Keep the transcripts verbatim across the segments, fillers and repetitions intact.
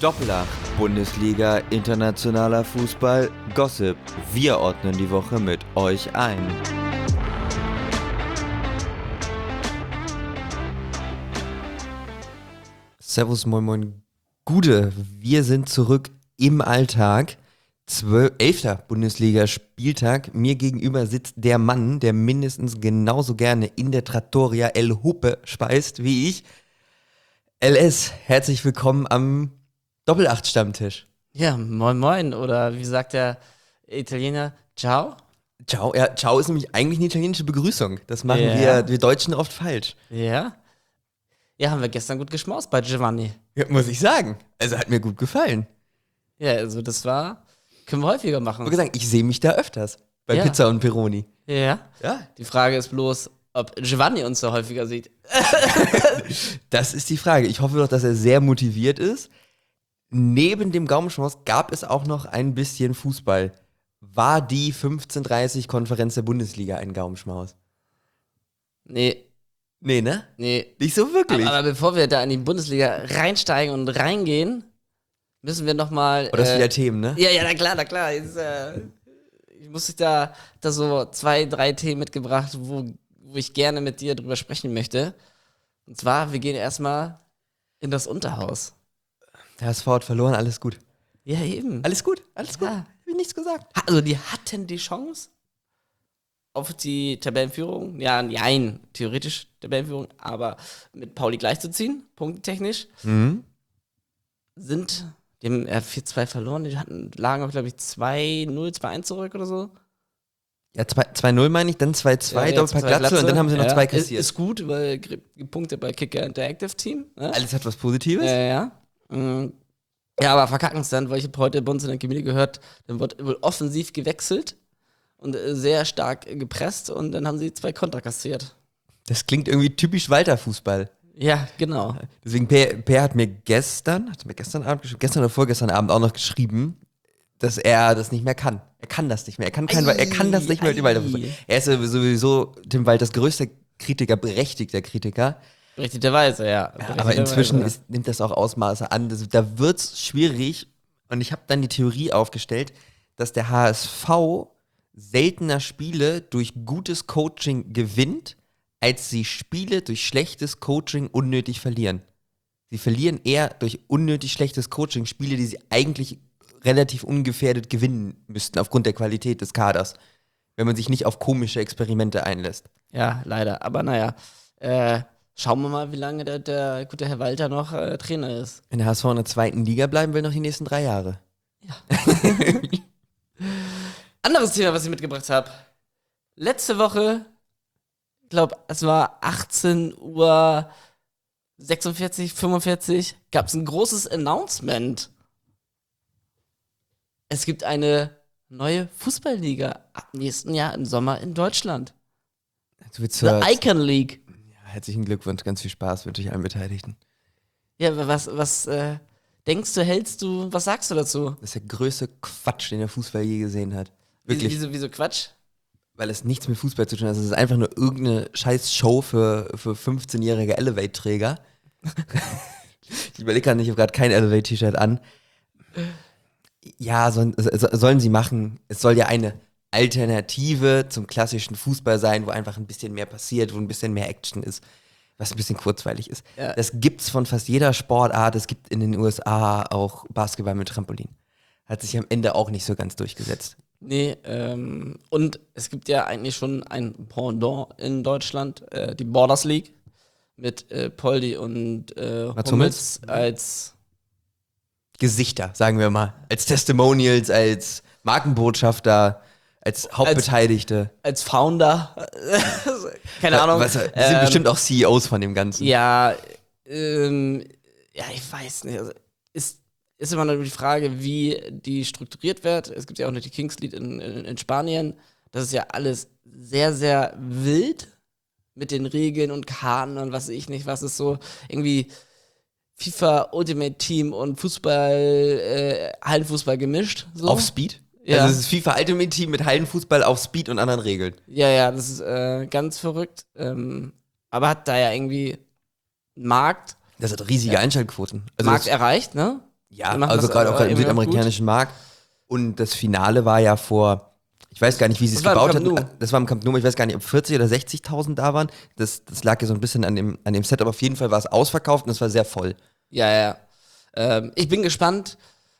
Doppelacht, Bundesliga, internationaler Fußball, Gossip. Wir ordnen die Woche mit euch ein. Servus, moin, moin, Gude. Wir sind zurück im Alltag. Zwölf, elfter Bundesliga-Spieltag. Mir gegenüber sitzt der Mann, der mindestens genauso gerne in der Trattoria El Huppe speist wie ich. L S, herzlich willkommen am Doppelacht-Stammtisch. Ja, moin moin, oder wie sagt der Italiener, ciao? Ciao, ja, ciao ist nämlich eigentlich eine italienische Begrüßung. Das machen Ja. wir, wir Deutschen oft falsch. Ja? Ja, haben wir gestern gut geschmaust bei Giovanni. Ja, muss ich sagen. Also hat mir gut gefallen. Ja, also das war, können wir häufiger machen. Ich muss sagen, ich sehe mich da öfters. Bei Ja. Pizza und Peroni. Ja. Ja. Die Frage ist bloß, ob Giovanni uns so häufiger sieht. Das ist die Frage. Ich hoffe doch, dass er sehr motiviert ist. Neben dem Gaumenschmaus gab es auch noch ein bisschen Fußball. War die fünfzehn Uhr dreißig Konferenz der Bundesliga ein Gaumenschmaus? Nee, Nee, ne? nee. Nicht so wirklich. Aber bevor wir da in die Bundesliga reinsteigen und reingehen, müssen wir nochmal. Oder ist wieder Themen, ne? Ja, ja, na klar, na klar. Jetzt, äh, ich muss sich da, da so zwei, drei Themen mitgebracht, wo, wo ich gerne mit dir drüber sprechen möchte. Und zwar, wir gehen erstmal in das Unterhaus. Der H S V hat verloren, alles gut. Ja, eben. Alles gut, alles gut. Ja. Hab ich nichts gesagt. Ha- Also, die hatten die Chance auf die Tabellenführung. Ja, nein, theoretisch Tabellenführung, aber mit Pauli gleichzuziehen, punktetechnisch. Mhm. Sind, die haben ja vier zwei verloren, die hatten, lagen auch, glaube ich, zwei null, zwei eins zurück oder so. Ja, zwei null meine ich, dann zwei zwei, Ja, Doppelpack zwei Glatze und dann haben sie noch Ja, zwei ist, kassiert. ist gut, weil gr- die Punkte bei Kicker Interactive Team. Ne? Alles hat was Positives. Ja, ja. Mhm. Ja, aber verkacken es dann, weil ich habe heute bei uns in der Community gehört, dann wird wohl offensiv gewechselt und äh, sehr stark äh, gepresst und dann haben sie zwei Konter kassiert. Das klingt irgendwie typisch Walter-Fußball. Ja, genau. Deswegen, Per, per hat mir gestern, hat mir gestern Abend geschrieben, gestern oder vorgestern Abend auch noch geschrieben, dass er das nicht mehr kann. Er kann das nicht mehr. Er kann, kein, Ei, er kann das nicht mehr mit dem ei. Walter-Fußball. Er ist sowieso Tim Walters größter Kritiker, berechtigter Kritiker. Berechtigterweise, ja. Aber Berechtigterweise. inzwischen ist, nimmt das auch Ausmaße an. Das, da wird es schwierig. Und ich habe dann die Theorie aufgestellt, dass der H S V seltener Spiele durch gutes Coaching gewinnt, als sie Spiele durch schlechtes Coaching unnötig verlieren. Sie verlieren eher durch unnötig schlechtes Coaching Spiele, die sie eigentlich relativ ungefährdet gewinnen müssten, aufgrund der Qualität des Kaders, wenn man sich nicht auf komische Experimente einlässt. Ja, leider. Aber naja, äh, schauen wir mal, wie lange der, der gute Herr Walter noch äh, Trainer ist. Wenn der H S V in der zweiten Liga bleiben will, noch die nächsten drei Jahre. Anderes Thema, was ich mitgebracht habe. Letzte Woche, ich glaube, es war achtzehn Uhr sechsundvierzig, fünfundvierzig, gab es ein großes Announcement. Es gibt eine neue Fußballliga ab nächsten Jahr im Sommer in Deutschland. Du willst The zur- Icon League. Herzlichen Glückwunsch, ganz viel Spaß wünsche ich allen Beteiligten. Ja, was, was äh, denkst du, hältst du, was sagst du dazu? Das ist der größte Quatsch, den der Fußball je gesehen hat. Wirklich. Wieso, wieso Quatsch? Weil es nichts mit Fußball zu tun hat. Es ist einfach nur irgendeine scheiß Show für, für fünfzehnjährige Elevate-Träger. Ich überlege gerade nicht, ich habe gerade kein Elevate-T-Shirt an. Ja, sollen, so- sollen sie machen. Es soll ja eine Alternative zum klassischen Fußball sein, wo einfach ein bisschen mehr passiert, wo ein bisschen mehr Action ist, was ein bisschen kurzweilig ist. Ja. Das gibt's von fast jeder Sportart. Es gibt in den U S A auch Basketball mit Trampolin. Hat sich am Ende auch nicht so ganz durchgesetzt. Nee, ähm, und es gibt ja eigentlich schon ein Pendant in Deutschland, äh, die Borders League mit äh, Poldi und äh, Mats Hummels als Gesichter, sagen wir mal. Als Testimonials, als Markenbotschafter, als Hauptbeteiligte. als Founder. Keine Ahnung. Was, die sind Ähm, bestimmt auch C E Os von dem Ganzen. Ja, ähm, ja, ich weiß nicht. Also, ist, ist immer nur die Frage, wie die strukturiert wird. Es gibt ja auch noch die Kings League in, in, in Spanien. Das ist ja alles sehr, sehr wild mit den Regeln und Karten und was weiß ich nicht, was ist so irgendwie FIFA Ultimate Team und Fußball, äh, Hallenfußball gemischt. So. Auf Speed? Ja. Also es ist FIFA Ultimate Team mit Hallenfußball auf Speed und anderen Regeln. Ja, ja, das ist äh, ganz verrückt. Ähm, aber hat da ja irgendwie einen Markt, Das hat riesige Einschaltquoten. Also Markt das, erreicht, ne? Ja, Die machen also das gerade auch aber im irgendwie südamerikanischen Markt. Und das Finale war ja vor, ich weiß gar nicht, wie sie es Das war im gebaut Camp hat. Nou. Das war im Camp Nou, ich weiß gar nicht, ob vierzig oder sechzigtausend da waren. Das, das lag ja so ein bisschen an dem, an dem Set, aber auf jeden Fall war es ausverkauft und es war sehr voll. Ja, ja, ja. Ähm, ich bin gespannt,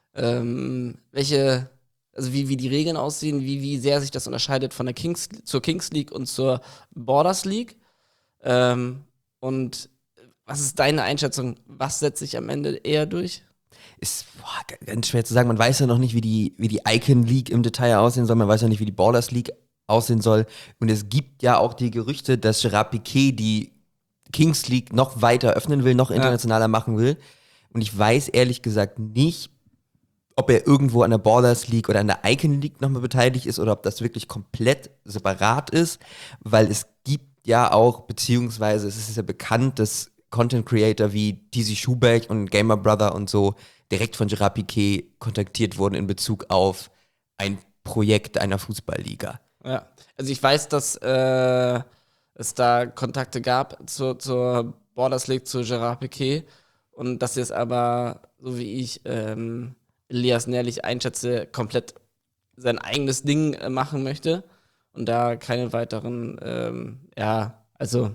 ähm, welche, also wie, wie die Regeln aussehen, wie, wie sehr sich das unterscheidet von der Kings, zur Kings League und zur Borders League. Ähm, und was ist deine Einschätzung? Was setzt sich am Ende eher durch? Ist boah, g- ganz schwer zu sagen. Man weiß ja noch nicht, wie die, wie die Icon League im Detail aussehen soll. Man weiß ja nicht, wie die Ballers League aussehen soll. Und es gibt ja auch die Gerüchte, dass Gerard Piqué die Kings League noch weiter öffnen will, noch internationaler machen will. Und ich weiß ehrlich gesagt nicht, ob er irgendwo an der Ballers League oder an der Icon League nochmal beteiligt ist oder ob das wirklich komplett separat ist, weil es gibt ja auch, beziehungsweise es ist ja bekannt, dass Content Creator wie D C Schubeck und Gamer Brother und so direkt von Gerard Piqué kontaktiert wurden in Bezug auf ein Projekt einer Fußballliga. Ja, also ich weiß, dass äh, es da Kontakte gab zur, zur Borders League, zu Gerard Piqué und dass jetzt aber, so wie ich ähm, Elias Nährlich einschätze, komplett sein eigenes Ding äh, machen möchte und da keine weiteren, ähm, ja, also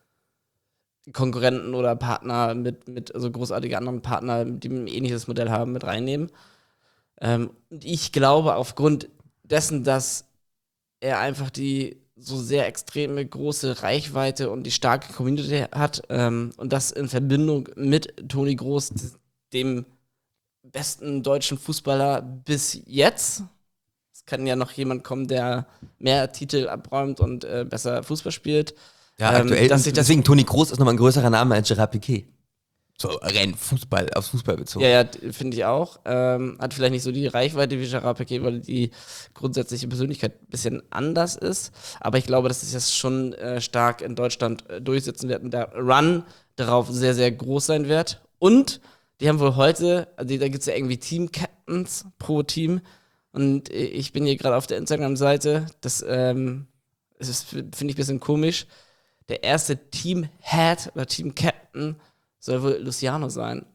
Konkurrenten oder Partner mit, mit also großartige anderen Partner, die ein ähnliches Modell haben, mit reinnehmen. Ähm, und ich glaube, aufgrund dessen, dass er einfach die so sehr extreme große Reichweite und die starke Community hat ähm, und das in Verbindung mit Toni Groß, dem besten deutschen Fußballer bis jetzt. Es kann ja noch jemand kommen, der mehr Titel abräumt und äh, besser Fußball spielt. Ja, Ähm, aktuell. dass sich das- deswegen, Toni Kroos ist nochmal ein größerer Name als Gerard Piqué. So rein Fußball, aufs Fußball bezogen. Ja, ja, d- finde ich auch. Ähm, hat vielleicht nicht so die Reichweite wie Gerard Piqué, weil die grundsätzliche Persönlichkeit ein bisschen anders ist. Aber ich glaube, dass sich das schon äh, stark in Deutschland äh, durchsetzen wird und der Run darauf sehr, sehr groß sein wird. Und die haben wohl heute, also da gibt es ja irgendwie Team-Captains pro Team. Und äh, ich bin hier gerade auf der Instagram-Seite. Das ähm, es ist, finde ich, ein bisschen komisch. Der erste Team-Head oder Team-Captain soll wohl Luciano sein.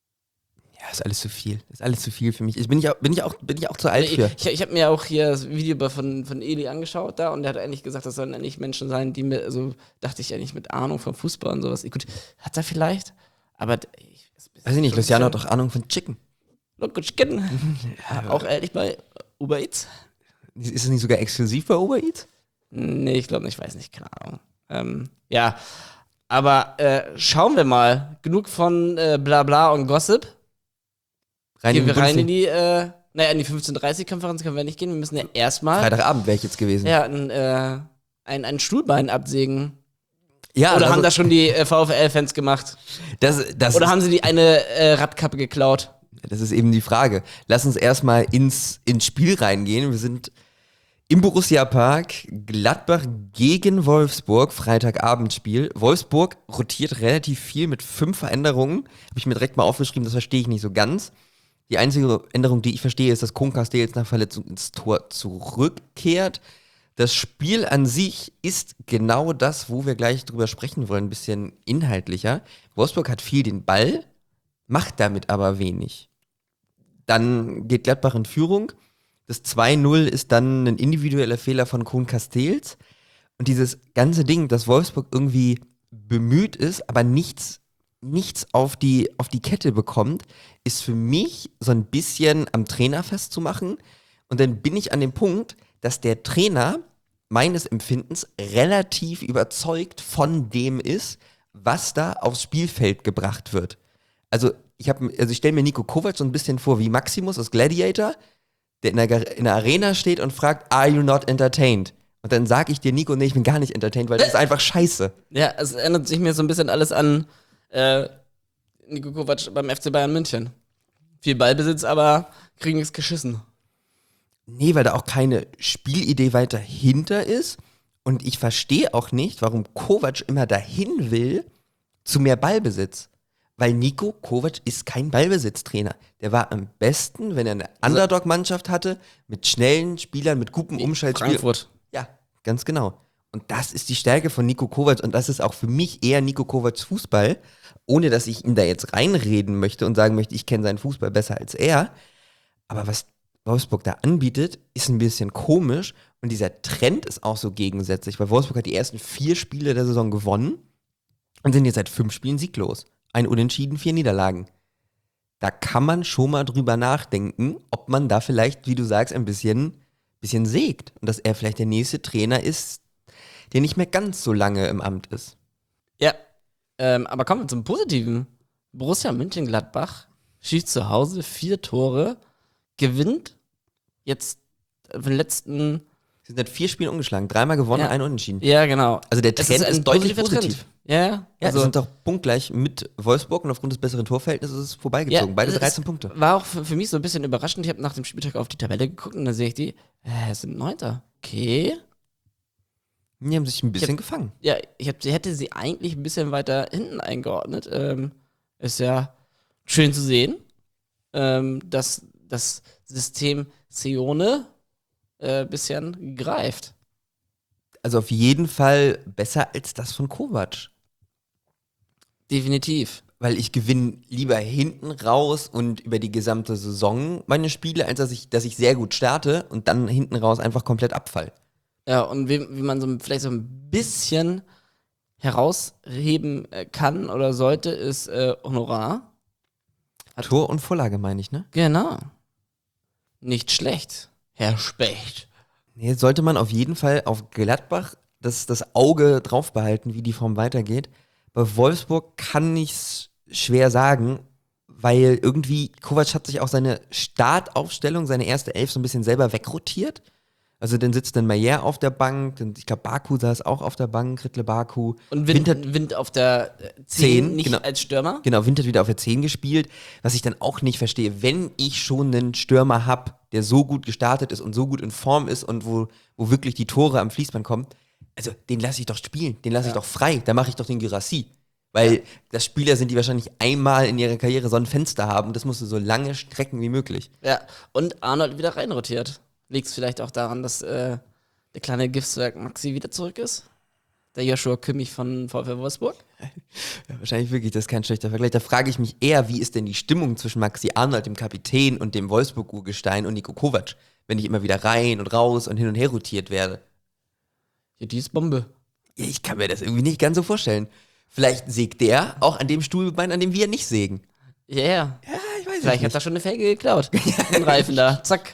Ja, ist alles zu viel. Ist alles zu viel für mich. Ich bin ich auch, bin ich auch, bin ich auch zu alt Ich, für. ich, ich habe mir auch hier das Video von, von Eli angeschaut da und der hat eigentlich gesagt, das sollen eigentlich Menschen sein, die mir, also dachte ich eigentlich mit Ahnung vom Fußball und sowas. Gut, hat er vielleicht, aber d- ich, Weiß ich nicht, Luciano hat doch Ahnung von Chicken. Loco Chicken. Ja, auch ehrlich bei Uber Eats? Ist es nicht sogar exklusiv bei Uber Eats? Nee, ich glaube nicht, ich weiß nicht, keine Ahnung. Ähm, ja, aber äh, schauen wir mal. Genug von äh, Blabla und Gossip. Rein Gehen in die wir rein in Bundesliga. die, äh, naja, in die fünfzehn Uhr dreißig-Konferenz können wir nicht gehen. Wir müssen ja erstmal Freitagabend wäre ich jetzt gewesen. ja, ein, äh, ein, ein Stuhlbein absägen. Ja, Oder also, haben das schon die äh, VfL-Fans gemacht? das, das, Oder haben sie die eine äh, Radkappe geklaut? das ist eben die Frage. Lass uns erstmal ins, ins Spiel reingehen. Wir sind im Borussia Park, Gladbach gegen Wolfsburg, Freitagabendspiel. Wolfsburg rotiert relativ viel mit fünf Veränderungen. Habe ich mir direkt mal aufgeschrieben, das verstehe ich nicht so ganz. Die einzige Änderung, die ich verstehe, ist, dass Kron Castells nach Verletzung ins Tor zurückkehrt. Das Spiel an sich ist genau das, wo wir gleich drüber sprechen wollen, ein bisschen inhaltlicher. Wolfsburg hat viel den Ball, macht damit aber wenig. Dann geht Gladbach in Führung. Das zwei null ist dann ein individueller Fehler von Kron Castells. Und dieses ganze Ding, dass Wolfsburg irgendwie bemüht ist, aber nichts, nichts auf die, auf die Kette bekommt, ist für mich so ein bisschen am Trainer festzumachen. Und dann bin ich an dem Punkt, dass der Trainer meines Empfindens relativ überzeugt von dem ist, was da aufs Spielfeld gebracht wird. Also ich, hab- also ich stelle mir Nico Kovac so ein bisschen vor wie Maximus aus Gladiator, der in der, Gar- in der Arena steht und fragt, are you not entertained? Und dann sage ich dir, Nico, nee, ich bin gar nicht entertained, weil das ist einfach scheiße. Ja, es erinnert sich mir so ein bisschen alles an äh, Niko Kovac beim F C Bayern München. Viel Ballbesitz, aber kriegen nichts geschissen. Nee, weil da auch keine Spielidee weiter hinter ist. Und ich verstehe auch nicht, warum Kovac immer dahin will zu mehr Ballbesitz. Weil Nico Kovac ist kein Ballbesitztrainer. Der war am besten, wenn er eine Underdog-Mannschaft hatte, mit schnellen Spielern, mit gutem Umschaltspiel. Frankfurt. Ja, ganz genau. Und das ist die Stärke von Nico Kovac und das ist auch für mich eher Nico Kovacs Fußball. ohne dass ich ihn da jetzt reinreden möchte und sagen möchte, ich kenne seinen Fußball besser als er. Aber was Wolfsburg da anbietet, ist ein bisschen komisch. Und dieser Trend ist auch so gegensätzlich, weil Wolfsburg hat die ersten vier Spiele der Saison gewonnen und sind jetzt seit fünf Spielen sieglos. Ein Unentschieden, vier Niederlagen. Da kann man schon mal drüber nachdenken, ob man da vielleicht, wie du sagst, ein bisschen, bisschen sägt. Und dass er vielleicht der nächste Trainer ist, der nicht mehr ganz so lange im Amt ist. Ja, ähm, aber kommen wir zum Positiven. Borussia Mönchengladbach schießt zu Hause vier Tore, gewinnt jetzt von den letzten. Sie sind seit vier Spielen ungeschlagen, dreimal gewonnen, Ja. ein Unentschieden. Ja, genau. Also der Es Trend ist, ein deutlich positiver positiv. Trend. Ja, Ja, also, sie sind doch punktgleich mit Wolfsburg und aufgrund des besseren Torverhältnisses ist es vorbeigezogen. ja, Beide es dreizehn Punkte. War auch für, für mich so ein bisschen überraschend. Ich habe nach dem Spieltag auf die Tabelle geguckt und dann sehe ich die, äh, es sind Neunter. Okay. Die haben sich ein bisschen hab- gefangen. Ja, ich hab, hätte sie eigentlich ein bisschen weiter hinten eingeordnet. Ähm, ist ja schön zu sehen, ähm, dass das System Sione äh, bisschen greift. Also auf jeden Fall besser als das von Kovac. Definitiv. Weil ich gewinne lieber hinten raus und über die gesamte Saison meine Spiele, als dass ich, dass ich sehr gut starte und dann hinten raus einfach komplett abfall. Ja, und wie, wie man so vielleicht so ein bisschen herausheben äh, kann oder sollte, ist äh, Honorar. Hat- Tor und Vorlage meine ich, ne? Genau. Nicht schlecht, Herr Specht. Nee, sollte man auf jeden Fall auf Gladbach das, das Auge drauf behalten, wie die Form weitergeht. Bei Wolfsburg kann ich es schwer sagen, weil irgendwie Kovac hat sich auch seine Startaufstellung, seine erste Elf so ein bisschen selber wegrotiert. Also dann sitzt dann Mayer auf der Bank, dann, ich glaube Baku saß auch auf der Bank, Ritle Baku. Und Wind, Winter, Wind auf der äh, zehn, Zehn, nicht genau. als Stürmer. genau, Wind hat wieder auf der zehn gespielt, was ich dann auch nicht verstehe. Wenn ich schon einen Stürmer habe, der so gut gestartet ist und so gut in Form ist und wo, wo wirklich die Tore am Fließband kommen, also den lasse ich doch spielen, den lasse ich Ja. doch frei, da mache ich doch den Girassi. Weil das Spieler sind, die wahrscheinlich einmal in ihrer Karriere so ein Fenster haben und das musst du so lange strecken wie möglich. Ja, und Arnold wieder reinrotiert. Liegt es vielleicht auch daran, dass äh, der kleine Giftswerk Maxi wieder zurück ist? Der Joshua Kimmich von VfL Wolfsburg? Ja, wahrscheinlich wirklich, das ist kein schlechter Vergleich. Da frage ich mich eher, wie ist denn die Stimmung zwischen Maxi Arnold, dem Kapitän, und dem Wolfsburg-Urgestein und Niko Kovac, wenn ich immer wieder rein und raus und hin und her rotiert werde. Ja, die ist Bombe. Ja, ich kann mir das irgendwie nicht ganz so vorstellen. Vielleicht sägt der auch an dem Stuhlbein, an dem wir nicht sägen. Ja, yeah. Ja, ich weiß Vielleicht hat er schon eine Felge geklaut. Den Reifen da. Zack.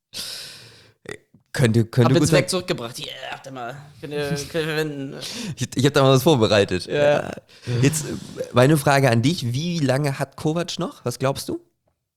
Könnte, Hab könnte gut jetzt sein. weg zurückgebracht. Ja, yeah, habt ihr mal. Könnt ihr, könnt ihr verwenden. Ich, ich habe da mal was vorbereitet. Ja. Jetzt äh, meine Frage an dich. Wie lange hat Kovac noch? Was glaubst du?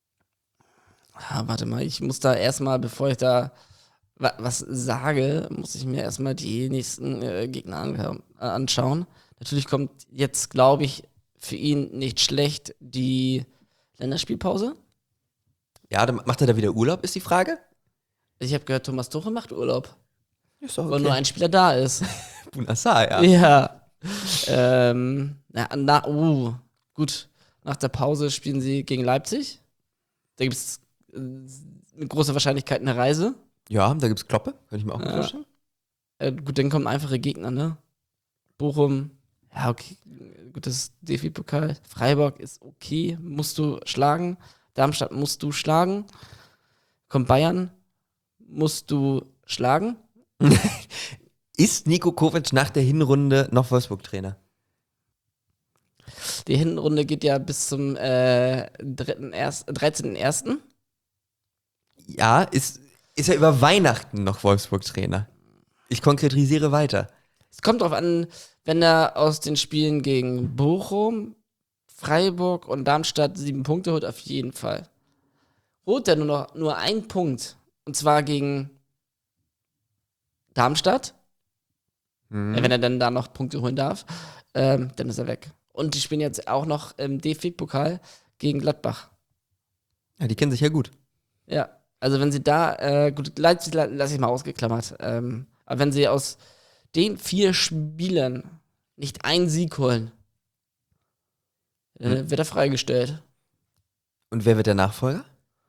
Ah, warte mal, ich muss da erstmal, bevor ich da wa was sage, muss ich mir erstmal die nächsten äh, Gegner an äh, anschauen. Natürlich kommt jetzt, glaube ich, für ihn nicht schlecht die Länderspielpause. Ja, dann macht er da wieder Urlaub, ist die Frage? Ich habe gehört, Thomas Tuchel macht Urlaub, Ist doch weil nur ein Spieler da ist. Bunassar, ja. Ja. ähm, na, na, uh, gut. Nach der Pause spielen sie gegen Leipzig. Da gibt es äh, mit großer Wahrscheinlichkeit eine Reise. Ja, da gibt's Kloppe, kann ich mir auch gut Ja. vorstellen. Äh, gut, dann kommen einfache Gegner, ne? Bochum, ja, okay, gut, das ist D F B-Pokal. Freiburg ist okay, musst du schlagen. Darmstadt musst du schlagen. Kommt Bayern, musst du schlagen. Ist Niko Kovac nach der Hinrunde noch Wolfsburg-Trainer? Die Hinrunde geht ja bis zum äh, dritten erst- dreizehnten ersten Ja, ist, ist er über Weihnachten noch Wolfsburg-Trainer? Ich konkretisiere weiter. Es kommt drauf an, wenn er aus den Spielen gegen Bochum, Freiburg und Darmstadt sieben Punkte holt, auf jeden Fall. Holt er nur noch nur einen Punkt, und zwar gegen Darmstadt, Mhm. äh, wenn er dann da noch Punkte holen darf, ähm, dann ist er weg. Und die spielen jetzt auch noch im D F B-Pokal gegen Gladbach. Ja, die kennen sich ja gut. Ja, also wenn sie da, äh, gut, Leipzig la- lasse ich mal ausgeklammert, ähm, aber wenn sie aus den vier Spielen nicht einen Sieg holen, äh, wird er freigestellt. Und wer wird der Nachfolger?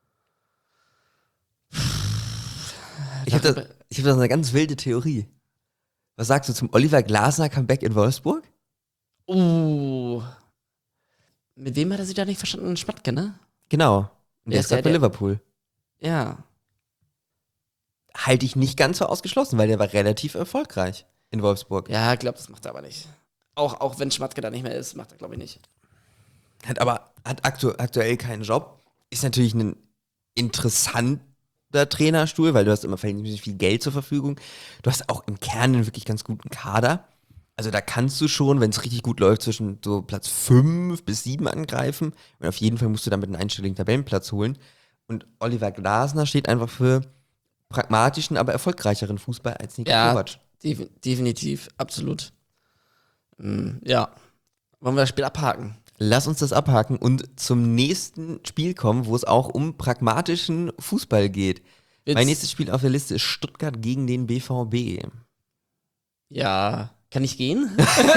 Ich habe da, ich hab da so eine ganz wilde Theorie. Was sagst du zum Oliver Glasner Comeback in Wolfsburg? Uh, Mit wem hat er sich da nicht verstanden? Schmatke, ne? Genau. Und Der der ist ist gerade ja bei der- Liverpool. Ja. Halte ich nicht ganz so ausgeschlossen, weil der war relativ erfolgreich in Wolfsburg. Ja, ich glaube, das macht er aber nicht. Auch, auch wenn Schmatke da nicht mehr ist, macht er, glaube ich, nicht. Hat aber hat aktu aktuell keinen Job. Ist natürlich ein interessanter Trainerstuhl, weil du hast immer verhältnismäßig viel Geld zur Verfügung. Du hast auch im Kern einen wirklich ganz guten Kader. Also da kannst du schon, wenn es richtig gut läuft, zwischen so Platz fünf bis sieben angreifen. Und auf jeden Fall musst du damit einen einstelligen Tabellenplatz holen. Und Oliver Glasner steht einfach für pragmatischen, aber erfolgreicheren Fußball als Niko Ja, Kovac. def definitiv, absolut. Mm, ja. Wollen wir das Spiel abhaken? Lass uns das abhaken und zum nächsten Spiel kommen, wo es auch um pragmatischen Fußball geht. Jetzt- Mein nächstes Spiel auf der Liste ist Stuttgart gegen den B V B. Ja. Kann ich gehen?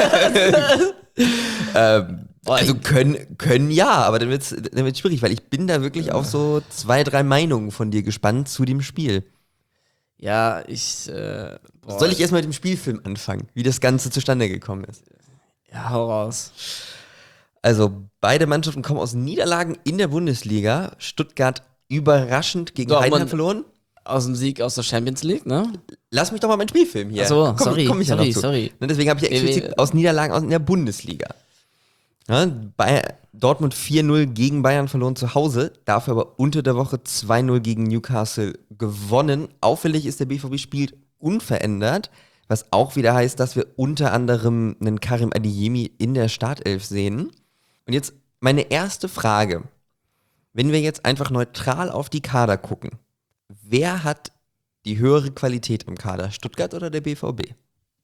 Ähm, Boah, also ich- können, können ja, aber dann wird es dann wird's schwierig, weil ich bin da wirklich auf so zwei, drei Meinungen von dir gespannt zu dem Spiel. Ja, ich. Äh, boah, Soll ich erstmal mit dem Spielfilm anfangen, wie das Ganze zustande gekommen ist? Ja, hau raus. Also, beide Mannschaften kommen aus Niederlagen in der Bundesliga. Stuttgart überraschend gegen Dortmund- Heidenheim verloren. Aus dem Sieg aus der Champions League, ne? Lass mich doch mal meinen Spielfilm hier. Ach so, komm, sorry, komm ich ja sorry, noch zu. sorry. Ne, deswegen habe ich ja Nee, explizit nee. aus Niederlagen aus in der Bundesliga. Ja, bei Dortmund vier null gegen Bayern verloren zu Hause, dafür aber unter der Woche zwei null gegen Newcastle gewonnen. Auffällig ist, der B V B spielt unverändert, was auch wieder heißt, dass wir unter anderem einen Karim Adeyemi in der Startelf sehen. Und jetzt meine erste Frage. Wenn wir jetzt einfach neutral auf die Kader gucken, wer hat die höhere Qualität im Kader, Stuttgart oder der B V B?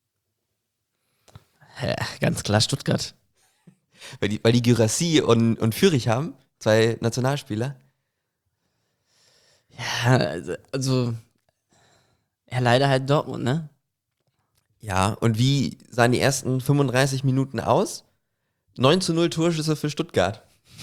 Ja, ganz klar Stuttgart. Weil die, weil die Guirassy und, und Führig haben, zwei Nationalspieler. Ja, also, also. Ja, leider halt Dortmund, ne? Ja, und wie sahen die ersten fünfunddreißig Minuten aus? neun zu null Torschüsse für Stuttgart.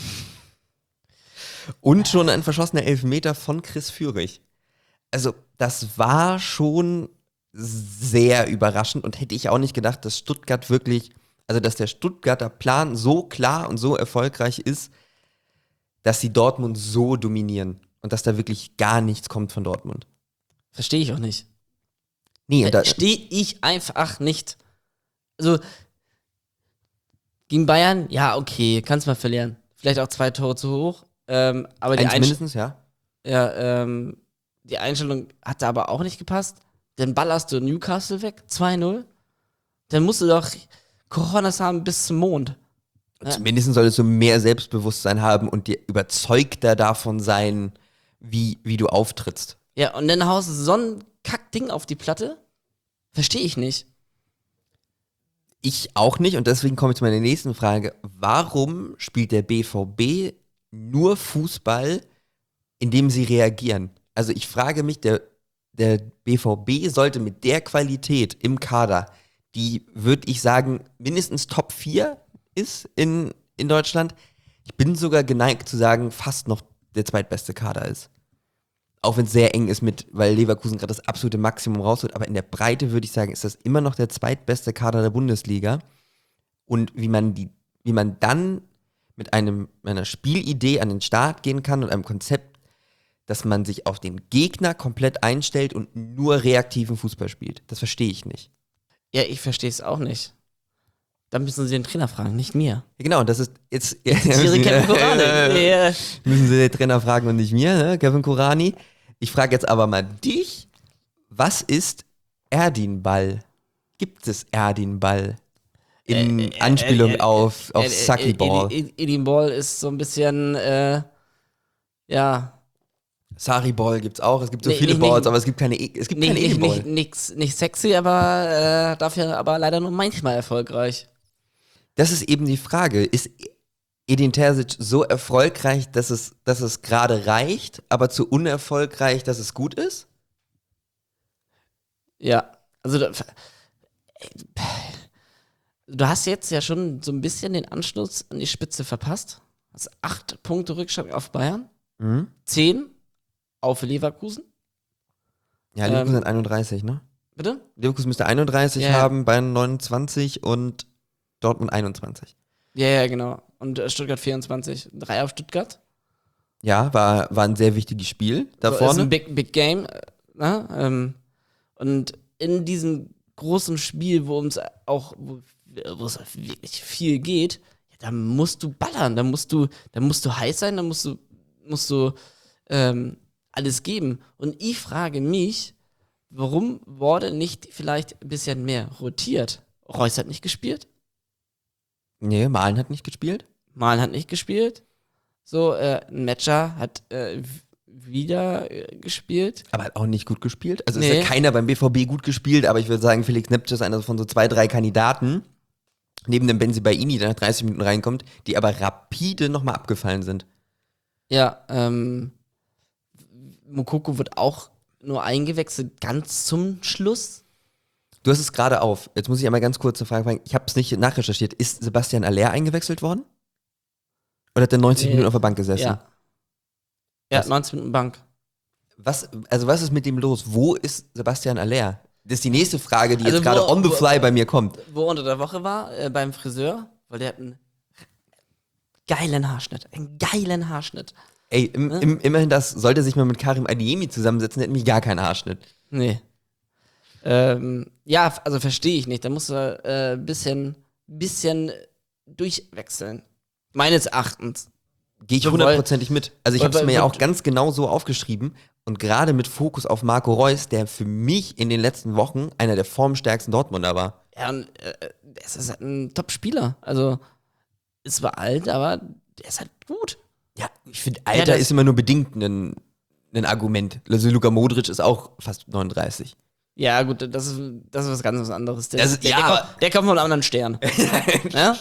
Und schon ein verschossener Elfmeter von Chris Führig. Also, das war schon sehr überraschend und hätte ich auch nicht gedacht, dass Stuttgart wirklich, also dass der Stuttgarter Plan so klar und so erfolgreich ist, dass sie Dortmund so dominieren und dass da wirklich gar nichts kommt von Dortmund. Verstehe ich auch nicht. Nee, und da, Verstehe ich einfach nicht. Also, gegen Bayern, ja, okay, kannst mal verlieren. Vielleicht auch zwei Tore zu hoch. Ähm, aber die, eins Einst mindestens, ja. ja, ähm, die Einstellung hat da aber auch nicht gepasst. Dann ballerst du Newcastle weg, zwei null. Dann musst du doch Coronas haben bis zum Mond. Ja. Zumindest solltest du mehr Selbstbewusstsein haben und dir überzeugter davon sein, wie, wie du auftrittst. Ja, und dann haust du so ein Kackding auf die Platte. Verstehe ich nicht. Ich auch nicht und deswegen komme ich zu meiner nächsten Frage. Warum spielt der B V B nur Fußball, indem sie reagieren? Also ich frage mich, der, der B V B sollte mit der Qualität im Kader, die, würde ich sagen, mindestens Top vier ist in, in Deutschland. Ich bin sogar geneigt zu sagen, fast noch der zweitbeste Kader ist. Auch wenn es sehr eng ist mit, weil Leverkusen gerade das absolute Maximum rausholt, aber in der Breite würde ich sagen, ist das immer noch der zweitbeste Kader der Bundesliga. Und wie man die, wie man dann mit einem, einer Spielidee an den Start gehen kann und einem Konzept, dass man sich auf den Gegner komplett einstellt und nur reaktiven Fußball spielt. Das verstehe ich nicht. Ja, ich verstehe es auch nicht. Dann müssen sie den Trainer fragen, nicht mir. Ja, genau, und das ist jetzt. Thierry Kevin Korane. Ja. Müssen Sie den Trainer fragen und nicht mir, ne? Kevin Korani. Ich frage jetzt aber mal dich: Was ist Erdin-Ball? Gibt es Erdin-Ball? In Äh, äh, Anspielung äh, äh, auf, auf äh, äh, Sucky Ball. Edi- Edin Ball ist so ein bisschen, äh, ja. Sari Ball gibt's auch. Es gibt so Nee, viele nicht- Balls, nicht- aber es gibt keine, E- es gibt Nicht, keine nicht, Edin-Ball. nicht, nix, nicht sexy, aber äh, dafür aber leider nur manchmal erfolgreich. Das ist eben die Frage. Ist Edin Terzic so erfolgreich, dass es, dass es gerade reicht, aber zu unerfolgreich, dass es gut ist? Ja, also da, du hast jetzt ja schon so ein bisschen den Anschluss an die Spitze verpasst. Hast acht Punkte Rückstand auf Bayern, Mhm. zehn auf Leverkusen. Ja, Leverkusen Ähm, hat einunddreißig, ne? Bitte? Leverkusen müsste einunddreißig Ja. haben, Bayern neunundzwanzig und Dortmund einundzwanzig. Ja, ja, genau. Und äh, Stuttgart vierundzwanzig, drei auf Stuttgart. Ja, war, war ein sehr wichtiges Spiel da so, vorne. Ist ein Big, Big Game. äh, Ne? Ähm, und in diesem großen Spiel, wo es auch, wo, wo es wirklich viel geht, ja, da musst du ballern, da musst du, da musst du heiß sein, da musst du, musst du ähm, alles geben. Und ich frage mich, warum wurde nicht vielleicht ein bisschen mehr rotiert? Reus hat nicht gespielt, Nee, Malen hat nicht gespielt. Malen hat nicht gespielt. So, äh, ein Matcher hat äh, w- wieder äh, gespielt. Aber hat auch nicht gut gespielt. Also ist Nee. ja keiner beim B V B gut gespielt, aber ich würde sagen, Felix Neptsch ist einer von so zwei, drei Kandidaten, neben dem Benzibaini, der nach dreißig Minuten reinkommt, die aber rapide nochmal abgefallen sind. Ja, ähm, Mokoko wird auch nur eingewechselt, ganz zum Schluss. Du hast es gerade auf. Jetzt muss ich einmal ganz kurz eine Frage fragen. Ich habe es nicht nachrecherchiert. Ist Sebastian Aller eingewechselt worden? Oder hat er neunzig Nee. Minuten auf der Bank gesessen? Ja. Ja, Was? neunzig Minuten Bank. Was, also was ist mit dem los? Wo ist Sebastian Aller? Das ist die nächste Frage, die Also jetzt gerade wo- on the wo- fly bei mir kommt. Wo unter der Woche war, äh, beim Friseur, weil der hat einen geilen Haarschnitt. Einen geilen Haarschnitt. Ey, im, im, immerhin das, sollte sich mal mit Karim Adeyemi zusammensetzen, der hat nämlich gar keinen Haarschnitt. Nee. Ähm, ja, f- also verstehe ich nicht. Da musst du äh, ein bisschen, bisschen durchwechseln. Meines Erachtens. Gehe ich So, hundertprozentig mit. Also ich weil- habe es mir weil- ja auch ganz genau so aufgeschrieben und gerade mit Fokus auf Marco Reus, der für mich in den letzten Wochen einer der formstärksten Dortmunder war. Ja, und äh, der ist halt ein Top-Spieler. Also, ist zwar alt, aber der ist halt gut. Ja, ich finde, Alter das- ist immer nur bedingt ein, ein Argument. Also Luka Modric ist auch fast neununddreißig. Ja, gut, das ist, das ist was ganz was anderes. Der, Also, der, ja, der, aber- kommt, der kommt von einem anderen Stern. ja?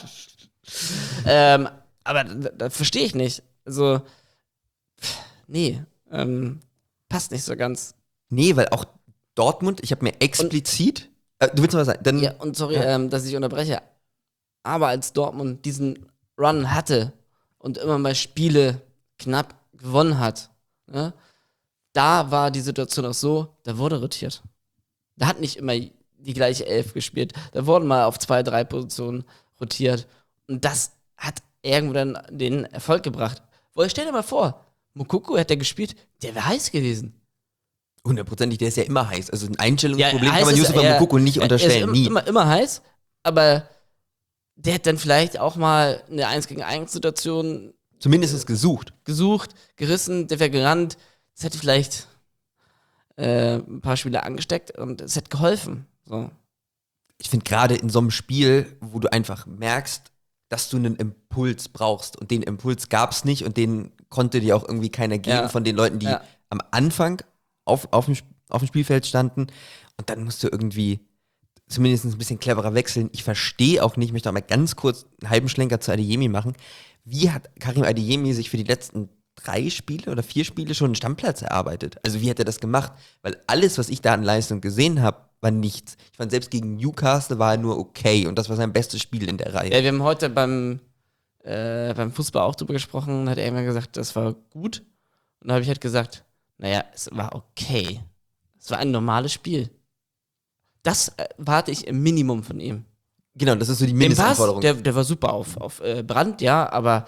ähm, aber da, da verstehe ich nicht. Also, pff, nee, ähm, passt nicht so ganz. Nee, weil auch Dortmund, ich habe mir explizit. Äh, du willst noch was sagen? Dann, Ja, und sorry, Ja. ähm, dass ich unterbreche. Aber als Dortmund diesen Run hatte und immer mal Spiele knapp gewonnen hat, ne, da war die Situation auch so, da wurde rotiert. Da hat nicht immer die gleiche Elf gespielt. Da wurden mal auf zwei, drei Positionen rotiert. Und das hat irgendwo dann den Erfolg gebracht. Wo stell dir mal vor, Mokoko hätte gespielt, der wäre heiß gewesen. hundertprozentig, der ist ja immer heiß. Also ein Einstellungsproblem heiß kann man ist- Yusufa er- Mokoko nicht er unterstellen. Ist im, Nie. Immer, immer heiß, aber der hat dann vielleicht auch mal eine eins gegen eins Situation Zumindest gesucht. gesucht, gerissen, der wäre gerannt. Das hätte vielleicht äh, ein paar Spieler angesteckt und es hätte geholfen. So. Ich finde gerade in so einem Spiel, wo du einfach merkst, dass du einen Impuls brauchst und den Impuls gab es nicht und den konnte dir auch irgendwie keiner geben Ja. von den Leuten, die Ja. am Anfang auf, auf, dem, Sp- auf dem Spielfeld standen und dann musst du irgendwie zumindest ein bisschen cleverer wechseln. Ich verstehe auch nicht, ich möchte auch mal ganz kurz einen halben Schlenker zu Adeyemi machen. Wie hat Karim Adeyemi sich für die letzten drei Spiele oder vier Spiele schon einen Stammplatz erarbeitet? Also wie hat er das gemacht? Weil alles, was ich da an Leistung gesehen habe, war nichts. Ich fand, selbst gegen Newcastle war er nur okay und das war sein bestes Spiel in der Reihe. Ja, wir haben heute beim, äh, beim Fußball auch drüber gesprochen, hat er immer gesagt, das war gut. Und da habe ich halt gesagt, naja, es war okay. Es war ein normales Spiel. Das äh, warte ich im Minimum von ihm. Genau, das ist so die Den Pass, Mindestanforderung. der, der war super auf, auf äh, Brand, ja, aber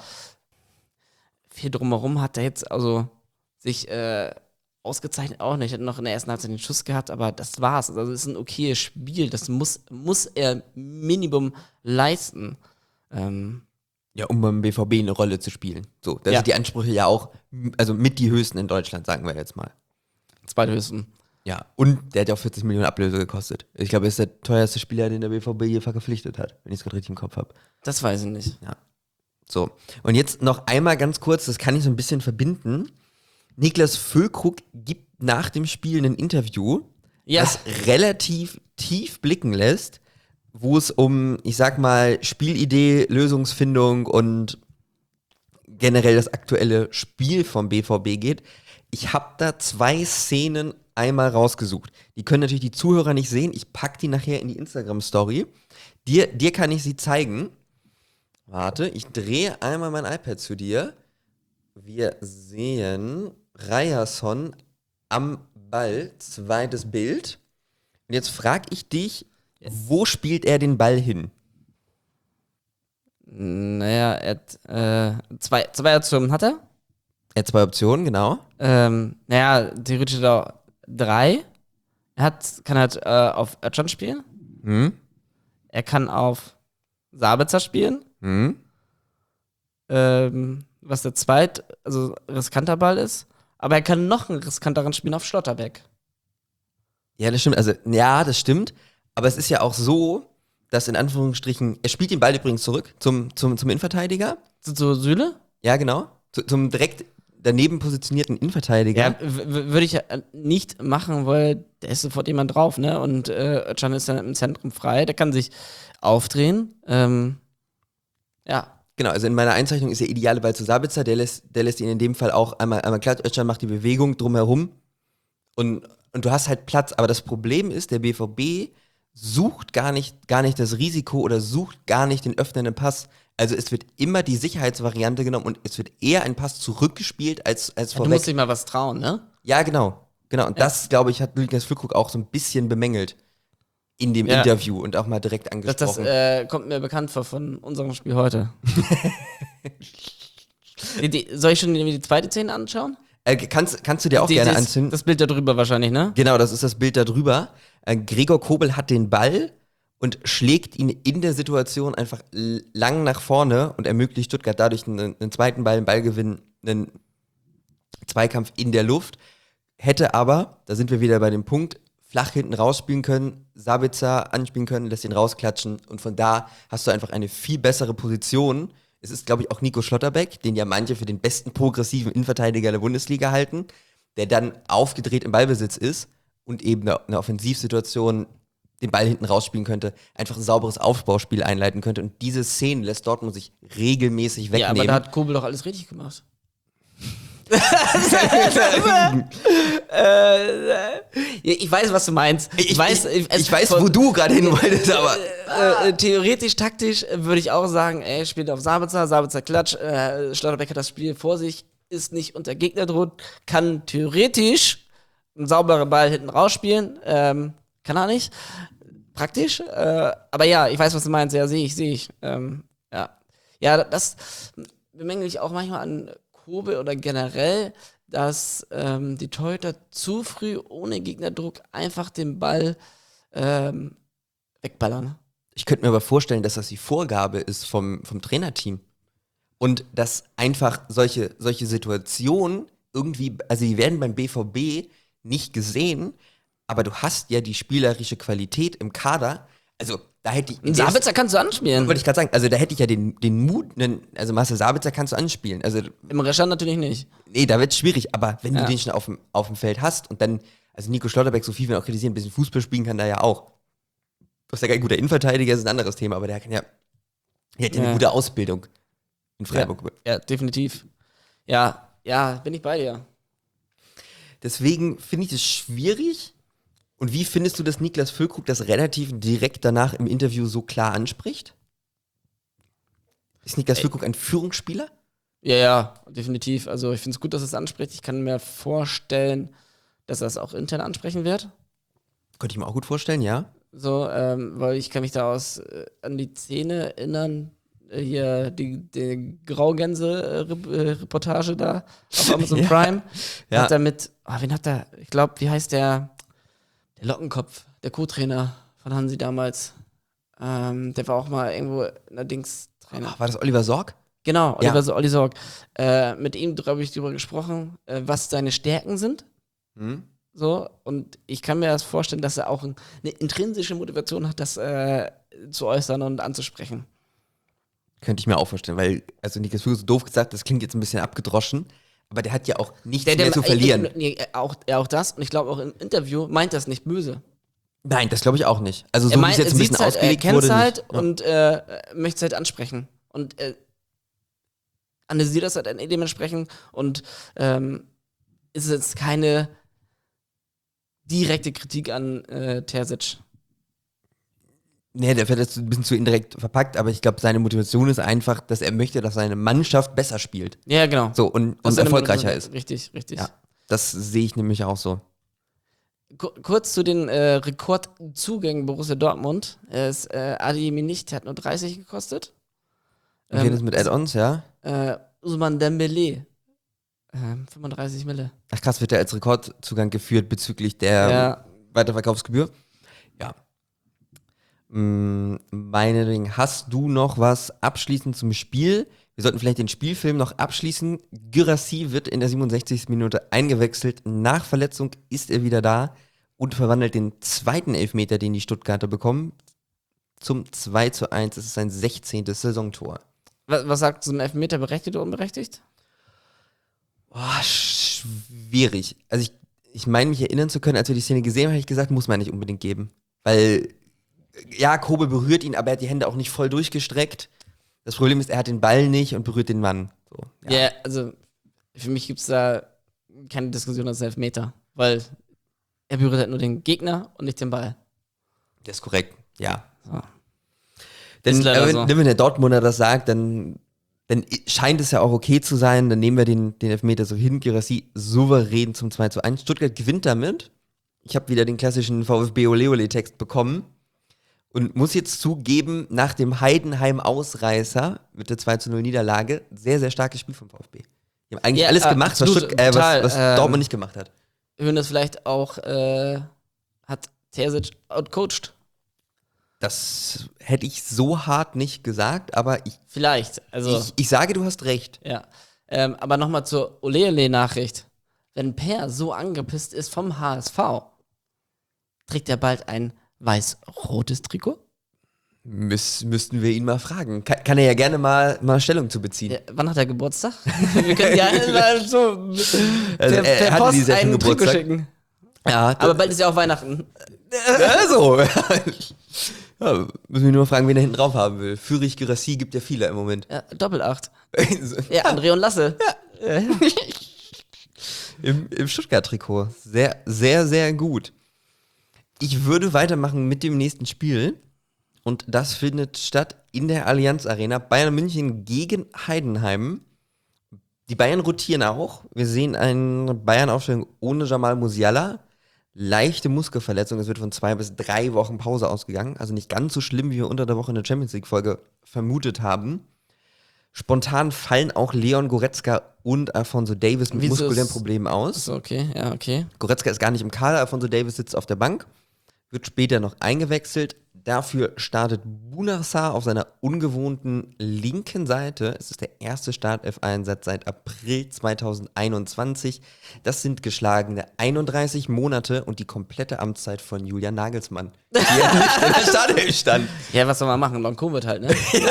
viel drumherum hat er jetzt also sich äh, ausgezeichnet auch nicht. Er hat noch in der ersten Halbzeit den Schuss gehabt, aber das war's. Also es ist ein okayes Spiel. Das muss, muss er Minimum leisten. Ähm, Ja, um beim B V B eine Rolle zu spielen. So, da Ja. sind die Ansprüche ja auch, m- also mit die höchsten in Deutschland, sagen wir jetzt mal. Zweithöchsten. Ja, und der hat ja auch vierzig Millionen Ablöse gekostet. Ich glaube, er ist der teuerste Spieler, den der B V B je verpflichtet hat, wenn ich es gerade richtig im Kopf habe. Das weiß ich nicht. So, und jetzt noch einmal ganz kurz, das kann ich so ein bisschen verbinden. Niklas Füllkrug gibt nach dem Spiel ein Interview, Ja. das relativ tief blicken lässt, wo es um, ich sag mal, Spielidee, Lösungsfindung und generell das aktuelle Spiel vom B V B geht. Ich habe da zwei Szenen einmal rausgesucht. Die können natürlich die Zuhörer nicht sehen. Ich packe die nachher in die Instagram-Story. Dir, dir kann ich sie zeigen. Warte, ich drehe einmal mein iPad zu dir. Wir sehen Ryerson am Ball, zweites Bild. Und jetzt frage ich dich, wo spielt er den Ball hin? Naja, er hat äh, zwei, zwei Optionen hat er. Er hat zwei Optionen, genau. Ähm, naja, theoretisch hat er auch drei. Er hat, kann halt äh, auf Özcan spielen. Hm? Er kann auf Sabitzer spielen. Hm? Ähm, was der zweit, also riskanter Ball ist. Aber er kann noch einen riskanteren spielen auf Schlotterbeck. Ja, das stimmt. Also, ja, das stimmt. Aber es ist ja auch so, dass in Anführungsstrichen, er spielt den Ball übrigens zurück zum, zum, zum Innenverteidiger. So, so Süle? Ja, genau. Zu, zum direkt daneben positionierten Innenverteidiger. Ja, würde ich äh, nicht machen, weil da ist sofort jemand drauf, ne? Und äh, Özcan ist dann im Zentrum frei, der kann sich aufdrehen. Ähm, ja. Genau, also in meiner Einzeichnung ist der ideale Ball zu Sabitzer, der lässt, der lässt ihn in dem Fall auch einmal, einmal klar, Özcan macht die Bewegung drumherum und, und du hast halt Platz, aber das Problem ist, der B V B sucht gar nicht, gar nicht das Risiko oder sucht gar nicht den öffnenden Pass. Also es wird immer die Sicherheitsvariante genommen und es wird eher ein Pass zurückgespielt als, als Ja, vorweg. du musst dich mal was trauen, ne? Ja, genau. Genau. Und Ja. das, glaube ich, hat Niklas Füllkrug auch so ein bisschen bemängelt in dem Ja. Interview und auch mal direkt Das, angesprochen. das äh, kommt mir bekannt vor von unserem Spiel heute. die, die, soll ich schon die, die zweite Szene anschauen? äh, kannst, kannst du dir auch die, gerne das, anzünden? Das Bild da drüber wahrscheinlich, ne? Genau, das ist das Bild da drüber. Äh, Gregor Kobel hat den Ball und schlägt ihn in der Situation einfach l- lang nach vorne und ermöglicht Stuttgart dadurch einen, einen zweiten Ball, einen Ballgewinn, einen Zweikampf in der Luft. Hätte aber, da sind wir wieder bei dem Punkt, flach hinten rausspielen können, Sabitzer anspielen können, lässt ihn rausklatschen und von da hast du einfach eine viel bessere Position. Es ist, glaube ich, auch Nico Schlotterbeck, den ja manche für den besten progressiven Innenverteidiger der Bundesliga halten, der dann aufgedreht im Ballbesitz ist und eben eine, eine Offensivsituation den Ball hinten rausspielen könnte, einfach ein sauberes Aufbauspiel einleiten könnte und diese Szene lässt Dortmund sich regelmäßig wegnehmen. Ja, aber da hat Kobel doch alles richtig gemacht. äh, ich weiß, was du meinst. Ich, ich weiß, ich, es- ich weiß von- wo du gerade hin wolltest, aber Äh, äh, theoretisch, taktisch äh, würde ich auch sagen, ey, spielt auf Sabitzer, Sabitzer Klatsch, äh, Schlotterbeck hat das Spiel vor sich, ist nicht unter Gegnerdruck, kann theoretisch einen sauberen Ball hinten rausspielen, ähm, kann er nicht, praktisch, äh, aber ja, ich weiß, was du meinst, ja, sehe ich, sehe ich, ähm, ja. Ja, das bemängel ich auch manchmal an Kobel oder generell, dass ähm, die Torhüter zu früh ohne Gegnerdruck einfach den Ball ähm, wegballern. ich könnte mir aber vorstellen, dass das die Vorgabe ist vom, vom Trainerteam. Und dass einfach solche, solche Situationen irgendwie, also die werden beim B V B nicht gesehen, aber du hast ja die spielerische Qualität im Kader. Also da hätte ich. Einen Sabitzer kannst du anspielen. Wollte ich gerade sagen, also da hätte ich ja den, den Mut, nen- also Marcel Sabitzer kannst du anspielen. Also, Im Reschan natürlich nicht. nee, da wird es schwierig, aber wenn Ja. du den schon auf dem, auf dem Feld hast und dann, also Nico Schlotterbeck, so viel wir ihn auch kritisieren, ein bisschen Fußball spielen kann da ja auch. Das ist ja kein guter Innenverteidiger, ist ein anderes Thema, aber der kann ja, der hat ja eine Ja. gute Ausbildung in Freiburg. Ja, definitiv. Ja, ja, bin ich bei dir. Deswegen finde ich es schwierig. Und wie findest du, dass Niklas Füllkrug das relativ direkt danach im Interview so klar anspricht? Ist Niklas Füllkrug ein Führungsspieler? Ja, ja, definitiv. Also ich finde es gut, dass es anspricht. Ich kann mir vorstellen, dass er es auch intern ansprechen wird. Könnte ich mir auch gut vorstellen, ja. So, ähm, weil ich kann mich da aus äh, an die Szene erinnern, äh, hier die, die Graugänse-Reportage da auf Amazon Ja. Prime. Ja. Hat er mit, ah, wen hat er? Ich glaube, wie heißt der? Der Lockenkopf, der Co-Trainer von Hansi damals. Ähm, der war auch mal irgendwo allerdings Trainer. Ach, war das Oliver Sorg? Genau, Oliver Ja. so, Olli Sorg. Äh, mit ihm habe ich darüber gesprochen, äh, was seine Stärken sind. Hm? So, und ich kann mir das vorstellen, dass er auch ein, eine intrinsische Motivation hat, das äh, zu äußern und anzusprechen. Könnte ich mir auch vorstellen, weil, also Niklas Füllkrug, so doof gesagt, das klingt jetzt ein bisschen abgedroschen, aber der hat ja auch nichts mehr zu verlieren. äh, nee, auch, ja, auch das, und ich glaube auch im Interview meint das nicht böse. Nein, das glaube ich auch nicht. Also so er wie meint, es jetzt ein bisschen sieht's halt, er ausgelegt kennt wurde. es halt nicht. Ja. und äh, möchte es halt ansprechen. Und äh, analysiert das halt dementsprechend und ähm, ist jetzt keine direkte Kritik an äh, Terzic. Nee, der wird jetzt ein bisschen zu indirekt verpackt, aber ich glaube, seine Motivation ist einfach, dass er möchte, dass seine Mannschaft besser spielt. Ja, genau. So und, Das und eine erfolgreicher Motivation. ist. Richtig, richtig. Ja, das sehe ich nämlich auch so. Ku- Kurz zu den äh, Rekordzugängen Borussia Dortmund. Er ist äh, Adi Minicht, der hat nur dreißig gekostet. Okay, Ähm, das mit Add-ons, ja. Äh, Usman Dembele. Ähm, fünfunddreißig Mille. Ach krass, wird der als Rekordzugang geführt bezüglich der Ja. Weiterverkaufsgebühr? Ja. Mm, meinetwegen, hast du noch was abschließend zum Spiel? Wir sollten vielleicht den Spielfilm noch abschließen. Guirassy wird in der siebenundsechzigsten Minute eingewechselt. Nach Verletzung ist er wieder da und verwandelt den zweiten Elfmeter, den die Stuttgarter bekommen, zum zwei zu eins. Es ist sein sechzehntes Saisontor. Was, was sagt so ein Elfmeter, berechtigt oder unberechtigt? Boah, schwierig. Also ich, ich meine mich erinnern zu können, als wir die Szene gesehen haben, habe ich gesagt, muss man nicht unbedingt geben. Weil, ja, Kobel berührt ihn, aber er hat die Hände auch nicht voll durchgestreckt. Das Problem ist, er hat den Ball nicht und berührt den Mann. So, Ja, ja. yeah, also für mich gibt es da keine Diskussion als Elfmeter. Weil er berührt halt nur den Gegner und nicht den Ball. Das ist korrekt, ja. So. Denn Ist leider äh, wenn, so. wenn der Dortmunder das sagt, dann, dann scheint es ja auch okay zu sein. Dann nehmen wir den, den Elfmeter so hin. Guirassy souverän zum zwei zu eins. Stuttgart gewinnt damit. Ich habe wieder den klassischen VfB-Ole-Ole-Text bekommen. Und muss jetzt zugeben, nach dem Heidenheim-Ausreißer mit der zwei zu null Niederlage, sehr, sehr starkes Spiel vom VfB. Die haben eigentlich Ja, alles äh, gemacht, was, absolut, Stutt äh, was, total, was ähm, Dortmund nicht gemacht hat. Wir würden das vielleicht auch, äh, hat Terzic outcoached? Das hätte ich so hart nicht gesagt, aber ich, Vielleicht, also, ich, ich sage, du hast recht. ja. Ähm, aber nochmal zur Ole-Ole-Nachricht. Wenn Per so angepisst ist vom H S V, trägt er bald ein weiß-rotes Trikot? Müs müssten wir ihn mal fragen. Kann, kann er ja gerne mal, mal Stellung zu beziehen. Ja, wann hat er Geburtstag? Wir können ja mal so Also, per, er per hatte Post dieses Jahr schon ein Trikot Geburtstag. schicken. Ja, Aber bald ist ja auch Weihnachten. also. Ja, müssen wir nur mal fragen, wen er hinten drauf haben will. Fürich Guirassy gibt ja viele im Moment. Ja, Doppelacht. Ja, André und Lasse. Ja. Im, im Stuttgart-Trikot. Sehr, sehr, sehr gut. Ich würde weitermachen mit dem nächsten Spiel. Und das findet statt in der Allianz Arena. Bayern München gegen Heidenheim. Die Bayern rotieren auch. Wir sehen eine Bayern-Aufstellung ohne Jamal Musiala. Leichte Muskelverletzung. Es wird von zwei bis drei Wochen Pause ausgegangen. Also nicht ganz so schlimm, wie wir unter der Woche in der Champions League-Folge vermutet haben. Spontan fallen auch Leon Goretzka und Alphonso Davies mit Wieso ist- muskulären Problemen aus. So, okay, ja, okay. Goretzka ist gar nicht im Kader, Alphonso Davies sitzt auf der Bank, wird später noch eingewechselt. Dafür startet Bouna Sarr auf seiner ungewohnten linken Seite. Es ist der erste Startelf-Einsatz seit April zweitausendeinundzwanzig. Das sind geschlagene einunddreißig Monate und die komplette Amtszeit von Julian Nagelsmann, die ja nicht in der Startelf stand. Ja, was soll man machen? Long Covid halt, ne?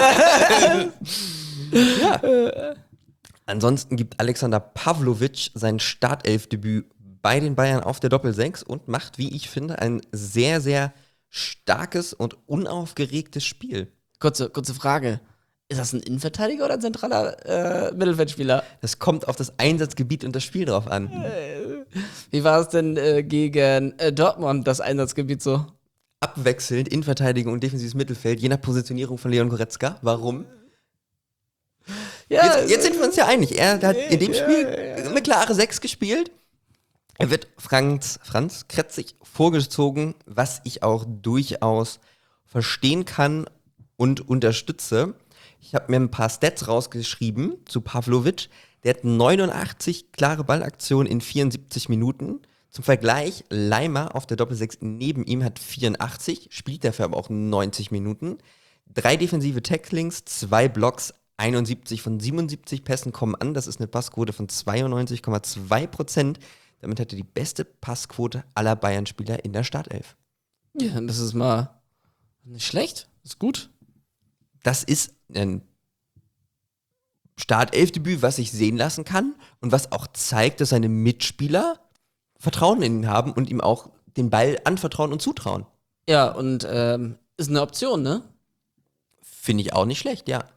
Ansonsten gibt Alexander Pavlovic sein Startelfdebüt bei den Bayern auf der Doppelsechs und macht, wie ich finde, ein sehr, sehr starkes und unaufgeregtes Spiel. Kurze, kurze Frage. Ist das ein Innenverteidiger oder ein zentraler äh, Mittelfeldspieler? Das kommt auf das Einsatzgebiet und das Spiel drauf an. Wie war es denn äh, gegen äh, Dortmund, das Einsatzgebiet so? Abwechselnd Innenverteidigung und defensives Mittelfeld, je nach Positionierung von Leon Goretzka. Warum? Ja, Jetzt, jetzt sind wir uns ja einig. Er hat in dem Ja, Spiel ja, ja. eine klare Sechs gespielt. Er wird Franz, Franz Kretzig vorgezogen, was ich auch durchaus verstehen kann und unterstütze. Ich habe mir ein paar Stats rausgeschrieben zu Pavlovic. Der hat neunundachtzig klare Ballaktionen in vierundsiebzig Minuten. Zum Vergleich, Leimer auf der Doppelsechs neben ihm hat vierundachtzig, spielt dafür aber auch neunzig Minuten. Drei defensive Tacklings, zwei Blocks, einundsiebzig von siebenundsiebzig Pässen kommen an. Das ist eine Passquote von zweiundneunzig Komma zwei Prozent. Damit hat er die beste Passquote aller Bayern-Spieler in der Startelf. Ja, das ist mal nicht schlecht. Ist gut. Das ist ein Startelfdebüt, was sich sehen lassen kann und was auch zeigt, dass seine Mitspieler Vertrauen in ihn haben und ihm auch den Ball anvertrauen und zutrauen. Ja, und ähm, ist eine Option, ne? Finde ich auch nicht schlecht, ja.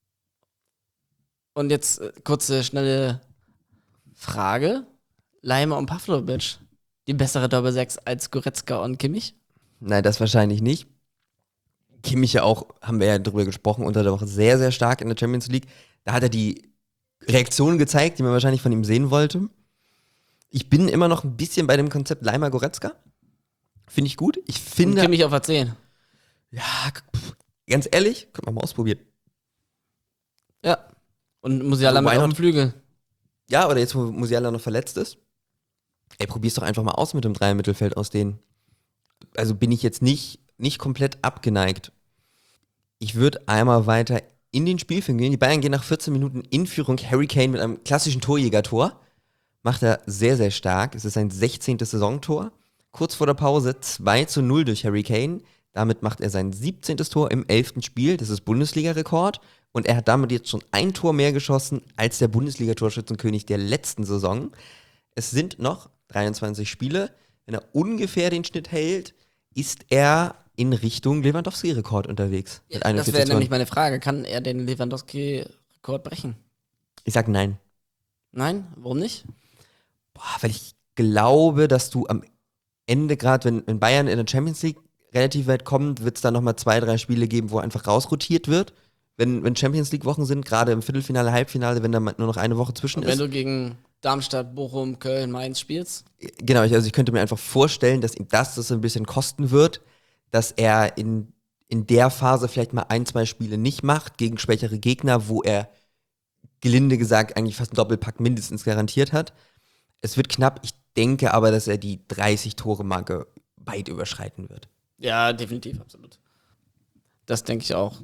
Und jetzt äh, kurze, schnelle Frage. Leimer und Pavlovic, die bessere Doppelsechs als Goretzka und Kimmich? Nein, das wahrscheinlich nicht. Kimmich ja auch, haben wir ja drüber gesprochen, unter der Woche sehr, sehr stark in der Champions League. Da hat er die Reaktionen gezeigt, die man wahrscheinlich von ihm sehen wollte. Ich bin immer noch ein bisschen bei dem Konzept Leimer-Goretzka. Finde ich gut. Ich Und finde, Kimmich auf A zehn. ja, pff, ganz ehrlich, können wir mal ausprobieren. Ja. Und Musiala Also, mit why auf dem not? Flügel. Ja, oder jetzt, wo Musiala noch verletzt ist. Ey, probier's doch einfach mal aus mit dem Dreier-Mittelfeld aus denen. Also bin ich jetzt nicht, nicht komplett abgeneigt. Ich würde einmal weiter in den Spielfilm gehen. Die Bayern gehen nach vierzehn Minuten in Führung. Harry Kane mit einem klassischen Torjägertor. Macht er sehr, sehr stark. Es ist sein sechzehntes Saisontor. Kurz vor der Pause zwei zu null durch Harry Kane. Damit macht er sein siebzehntes Tor im elften Spiel. Das ist Bundesliga-Rekord. Und er hat damit jetzt schon ein Tor mehr geschossen als der Bundesliga-Torschützenkönig der letzten Saison. Es sind noch dreiundzwanzig Spiele. Wenn er ungefähr den Schnitt hält, ist er in Richtung Lewandowski-Rekord unterwegs. Ja, Mit das einundvierzig wäre Toren. nämlich meine Frage. Kann er den Lewandowski-Rekord brechen? Ich sag nein. Nein? Warum nicht? Boah, weil ich glaube, dass du am Ende, gerade wenn, wenn Bayern in der Champions League relativ weit kommt, wird es da nochmal zwei, drei Spiele geben, wo einfach rausrotiert wird. Wenn, wenn Champions League-Wochen sind, gerade im Viertelfinale, Halbfinale, wenn da mal nur noch eine Woche zwischen Und wenn ist. du gegen Darmstadt, Bochum, Köln, Mainz spielst? Genau, ich, also ich könnte mir einfach vorstellen, dass ihm das, das ein bisschen kosten wird, dass er in, in der Phase vielleicht mal ein, zwei Spiele nicht macht gegen schwächere Gegner, wo er gelinde gesagt eigentlich fast einen Doppelpack mindestens garantiert hat. Es wird knapp, ich denke aber, dass er die dreißig-Tore-Marke weit überschreiten wird. Ja, definitiv, absolut. Das denke ich auch.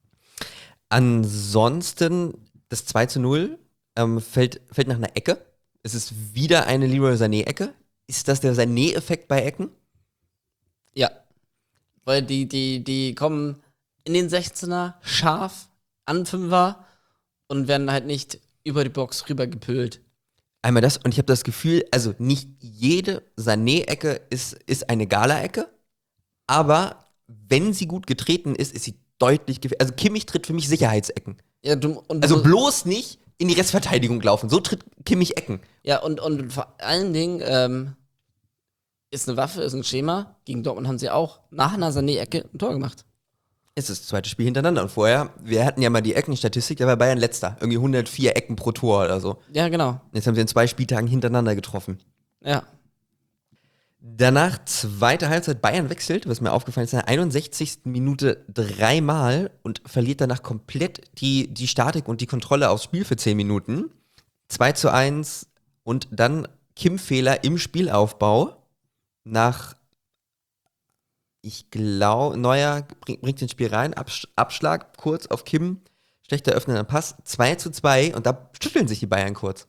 Ansonsten, das zwei zu null ähm, fällt, fällt nach einer Ecke. Es ist wieder eine Leroy Sané-Ecke. Ist das der Sané-Effekt bei Ecken? Ja. Weil die, die, die kommen in den sechzehner scharf an Fünfer und werden halt nicht über die Box rübergepölt. Einmal das, und ich habe das Gefühl, also nicht jede Sané-Ecke ist, ist eine Gala-Ecke, aber wenn sie gut getreten ist, ist sie deutlich gefährlich. Also Kimmich tritt für mich Sicherheitsecken. Ja, du, und Also du, bloß nicht in die Restverteidigung laufen. So tritt Kimmich Ecken. ja, und, und vor allen Dingen ähm, ist eine Waffe, ist ein Schema. Gegen Dortmund haben sie auch nach einer Sané-Ecke ein Tor gemacht. Es ist das zweite Spiel hintereinander. Und vorher, wir hatten ja mal die Eckenstatistik, da war Bayern letzter. Irgendwie hundertvier Ecken pro Tor oder so. Ja, genau. Jetzt haben sie in zwei Spieltagen hintereinander getroffen. Ja. Danach zweite Halbzeit, Bayern wechselt, was mir aufgefallen ist, in der einundsechzigsten Minute dreimal und verliert danach komplett die, die Statik und die Kontrolle aufs Spiel für zehn Minuten. zwei zu eins und dann Kim-Fehler im Spielaufbau nach, ich glaube, Neuer bring, bringt ins Spiel rein, Absch- Abschlag kurz auf Kim, schlechter öffnender Pass, zwei zu zwei und da schütteln sich die Bayern kurz.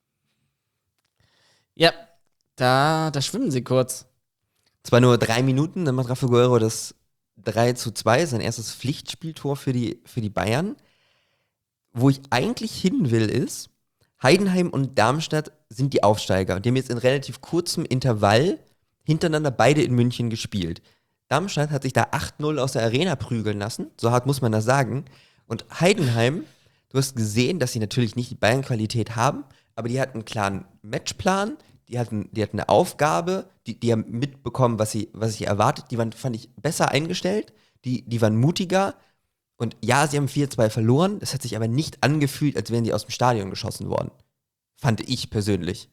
Ja, da, da schwimmen sie kurz. Zwar nur drei Minuten, dann macht Rafa Guerrero das drei zu zwei, sein erstes Pflichtspieltor für die, für die Bayern. Wo ich eigentlich hin will, ist, Heidenheim und Darmstadt sind die Aufsteiger. Und die haben jetzt in relativ kurzem Intervall hintereinander beide in München gespielt. Darmstadt hat sich da acht null aus der Arena prügeln lassen, so hart muss man das sagen. Und Heidenheim, du hast gesehen, dass sie natürlich nicht die Bayern-Qualität haben, aber die hatten einen klaren Matchplan, die hatten, die hatten eine Aufgabe, die, die haben mitbekommen, was sie, was sie erwartet. Die waren, fand ich, besser eingestellt, die, die waren mutiger. Und ja, sie haben vier zwei verloren, das hat sich aber nicht angefühlt, als wären die aus dem Stadion geschossen worden. Fand ich persönlich.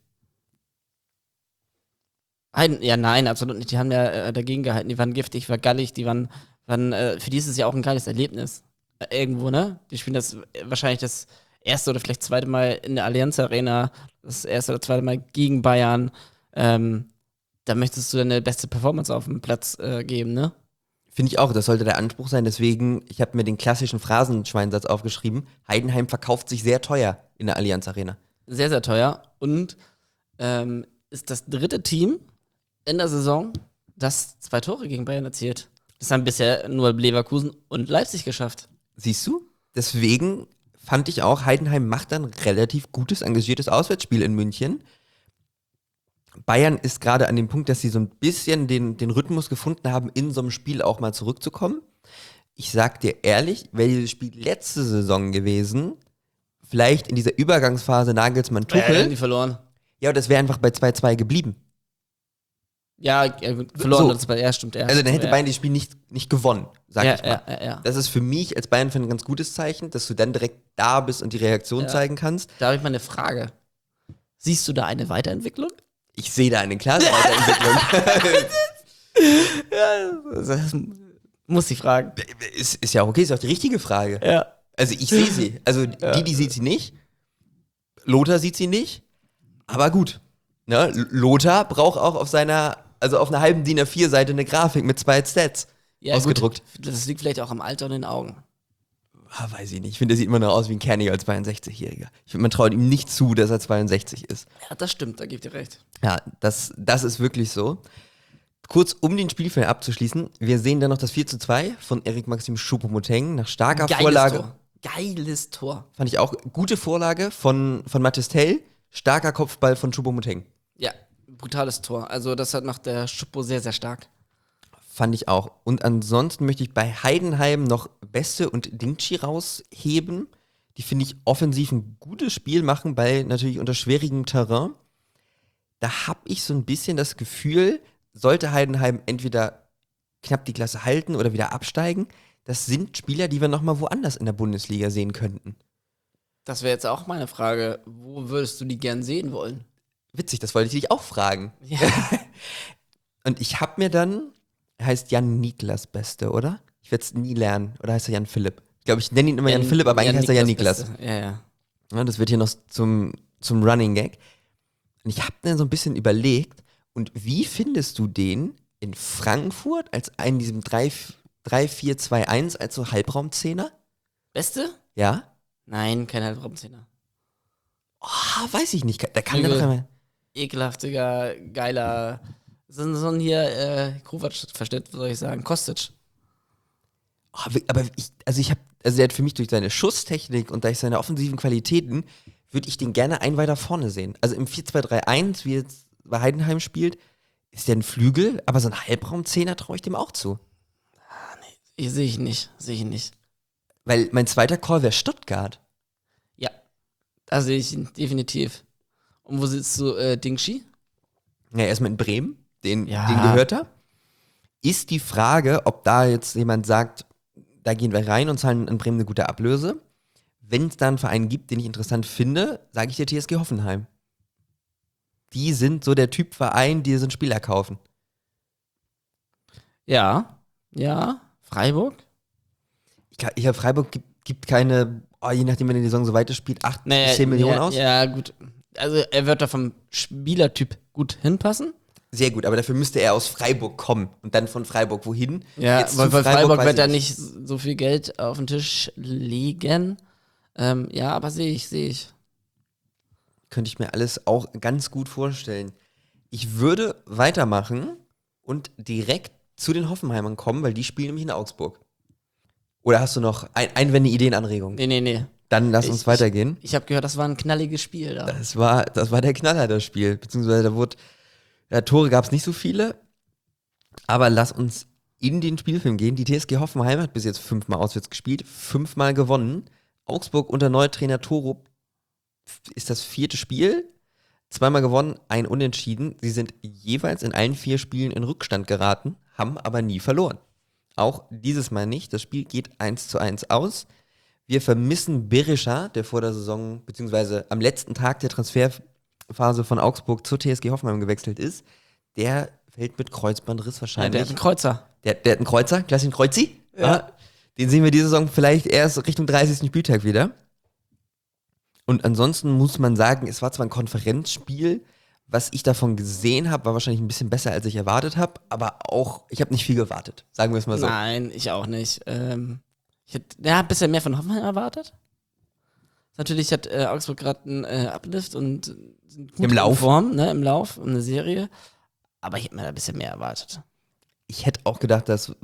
Heiden, ja, nein, absolut nicht. Die haben ja äh, dagegen gehalten. Die waren giftig, war gallig, die waren, waren äh, für die ist es ja auch ein geiles Erlebnis. Äh, irgendwo, ne? Die spielen das äh, wahrscheinlich das erste oder vielleicht zweite Mal in der Allianz Arena, das erste oder zweite Mal gegen Bayern. Ähm, da möchtest du deine beste Performance auf dem Platz äh, geben, ne? Finde ich auch, das sollte der Anspruch sein. Deswegen, ich habe mir den klassischen Phrasenschweinsatz aufgeschrieben. Heidenheim verkauft sich sehr teuer in der Allianz Arena. Sehr, sehr teuer. Und ähm, ist das dritte Team in der Saison, das zwei Tore gegen Bayern erzielt. Das haben bisher nur Leverkusen und Leipzig geschafft. Siehst du? Deswegen fand ich auch, Heidenheim macht dann relativ gutes, engagiertes Auswärtsspiel in München. Bayern ist gerade an dem Punkt, dass sie so ein bisschen den, den Rhythmus gefunden haben, in so einem Spiel auch mal zurückzukommen. Ich sag dir ehrlich, wäre dieses Spiel letzte Saison gewesen, vielleicht in dieser Übergangsphase Nagelsmann-Tuchel, Äh, die verloren. ja, das wäre einfach bei zwei zwei geblieben. Ja, ja gut, verloren. So. Das war, ja, stimmt. Ja, Also dann hätte ja. Bayern das Spiel nicht, nicht gewonnen, sag ja, ich mal. ja, ja, ja. Das ist für mich als Bayern-Fan ein ganz gutes Zeichen, dass du dann direkt da bist und die Reaktion Ja. zeigen kannst. Da habe ich mal eine Frage. Siehst du da eine Weiterentwicklung? Ich sehe da eine klare Weiterentwicklung. Ja, das muss ich fragen. ist, ist ja auch okay, ist auch die richtige Frage. Ja. Also ich sehe sie. Also Ja. die, die sieht sie nicht. Lothar sieht sie nicht. Aber gut. Ne? Lothar braucht auch auf seiner, also auf einer halben DIN A vier Seite eine Grafik mit zwei Stats Ja, ausgedruckt. Gut, das liegt vielleicht auch am Alter und den Augen. Ah, weiß ich nicht. Ich finde, der sieht immer noch aus wie ein kerniger zweiundsechzigjähriger. Ich finde, man traut ihm nicht zu, dass er zweiundsechzig ist. Ja, das stimmt, da gebe ich dir recht. Ja, das, das ist wirklich so. Kurz, um den Spielfilm abzuschließen, wir sehen dann noch das vier zu zwei von Erik Maxim Choupo-Moting nach starker Geiles Vorlage. Tor. Geiles Tor. Fand ich auch. Gute Vorlage von, von Mathis Tell, starker Kopfball von Choupo-Moting. Ja, brutales Tor. Also das hat macht der Schuppo sehr, sehr stark. Fand ich auch. Und ansonsten möchte ich bei Heidenheim noch Beste und Dingchi rausheben. Die finde ich offensiv ein gutes Spiel machen, bei natürlich unter schwierigem Terrain. Da habe ich so ein bisschen das Gefühl, sollte Heidenheim entweder knapp die Klasse halten oder wieder absteigen, das sind Spieler, die wir nochmal woanders in der Bundesliga sehen könnten. Das wäre jetzt auch meine Frage. Wo würdest du die gern sehen wollen? Witzig, das wollte ich dich auch fragen. Ja. Und ich habe mir dann, er heißt Jan Niklas Beste, oder? Ich werde es nie lernen. Oder heißt er Jan Philipp? Ich glaube, ich nenne ihn immer Jan, Philipp, aber eigentlich heißt er Jan Niklas. Beste. Ja, ja. Ja, das wird hier noch zum, zum Running Gag. Und ich habe dann so ein bisschen überlegt, und wie findest du den in Frankfurt als einen diesem drei vier zwei eins als so Halbraumzehner? Beste? Ja? Nein, kein Halbraumzehner. Oh, weiß ich nicht. Da kann Flügel. der doch einmal. Ekelhaftiger, geiler. So, so ein hier, äh, Kovac versteht, was soll ich sagen? Kostic. Oh, wie- aber ich, also ich habe, also der hat für mich durch seine Schusstechnik und durch seine offensiven Qualitäten, würde ich den gerne ein weiter vorne sehen. Also im vier zwei drei eins, wie jetzt bei Heidenheim spielt, ist der ein Flügel, aber so ein Halbraumzehner traue ich dem auch zu. Ich sehe ich nicht, sehe ich nicht. Weil mein zweiter Call wäre Stuttgart. Ja, da sehe ich ihn definitiv. Und wo sitzt du, äh, Dingshi? Ja, erstmal in Bremen, den, Ja. den gehört er. Ist die Frage, ob da jetzt jemand sagt, da gehen wir rein und zahlen in Bremen eine gute Ablöse. Wenn es da einen Verein gibt, den ich interessant finde, sage ich dir T S G Hoffenheim. Die sind so der Typ Verein, die so einen Spieler kaufen. Ja, ja. Freiburg? Ich, glaub- ich glaube, Freiburg gibt, gibt keine, oh, je nachdem, wenn die Saison so weiter spielt, acht Nee, bis zehn Millionen ja, aus. Ja, gut. Also er wird da vom Spielertyp gut hinpassen. Sehr gut, aber dafür müsste er aus Freiburg kommen und dann von Freiburg wohin. Ja, Jetzt weil zu bei Freiburg, weiß wird ich da nicht so viel Geld auf den Tisch legen. Ähm, ja, aber sehe ich, sehe ich. Könnte ich mir alles auch ganz gut vorstellen. Ich würde weitermachen und direkt zu den Hoffenheimern kommen, weil die spielen nämlich in Augsburg. Oder hast du noch ein, Einwände, Ideen, Anregungen? Nee, nee, nee. Dann lass Ich- uns weitergehen. Ich habe gehört, das war ein knalliges Spiel da. Das war, das war der Knaller, das Spiel. Beziehungsweise da wurde, ja, Tore gab es nicht so viele. Aber lass uns in den Spielfilm gehen. Die T S G Hoffenheim hat bis jetzt fünfmal auswärts gespielt, fünfmal gewonnen. Augsburg unter Neutrainer Torup ist das vierte Spiel. Zweimal gewonnen, ein Unentschieden. Sie sind jeweils in allen vier Spielen in Rückstand geraten, haben aber nie verloren. Auch dieses Mal nicht. Das Spiel geht eins zu eins aus. Wir vermissen Berisha, der vor der Saison, beziehungsweise am letzten Tag der Transferphase von Augsburg zur T S G Hoffenheim gewechselt ist. Der fällt mit Kreuzbandriss Ja, wahrscheinlich. der hat einen Kreuzer. Der, der hat einen Kreuzer, Klaas Kreuzi. Ja. Den sehen wir diese Saison vielleicht erst Richtung dreißigsten Spieltag wieder. Und ansonsten muss man sagen, es war zwar ein Konferenzspiel, was ich davon gesehen habe, war wahrscheinlich ein bisschen besser, als ich erwartet habe, aber auch, ich habe nicht viel gewartet, sagen wir es mal so. Nein, ich auch nicht. Ähm, ich hätte ja, ein bisschen mehr von Hoffenheim erwartet. Natürlich hat äh, Augsburg gerade einen äh, Uplift und sind gut Im Lauf. in Form, ne, im Lauf, um eine Serie. Aber ich hätte mir da ein bisschen mehr erwartet. Ich hätte auch gedacht, dass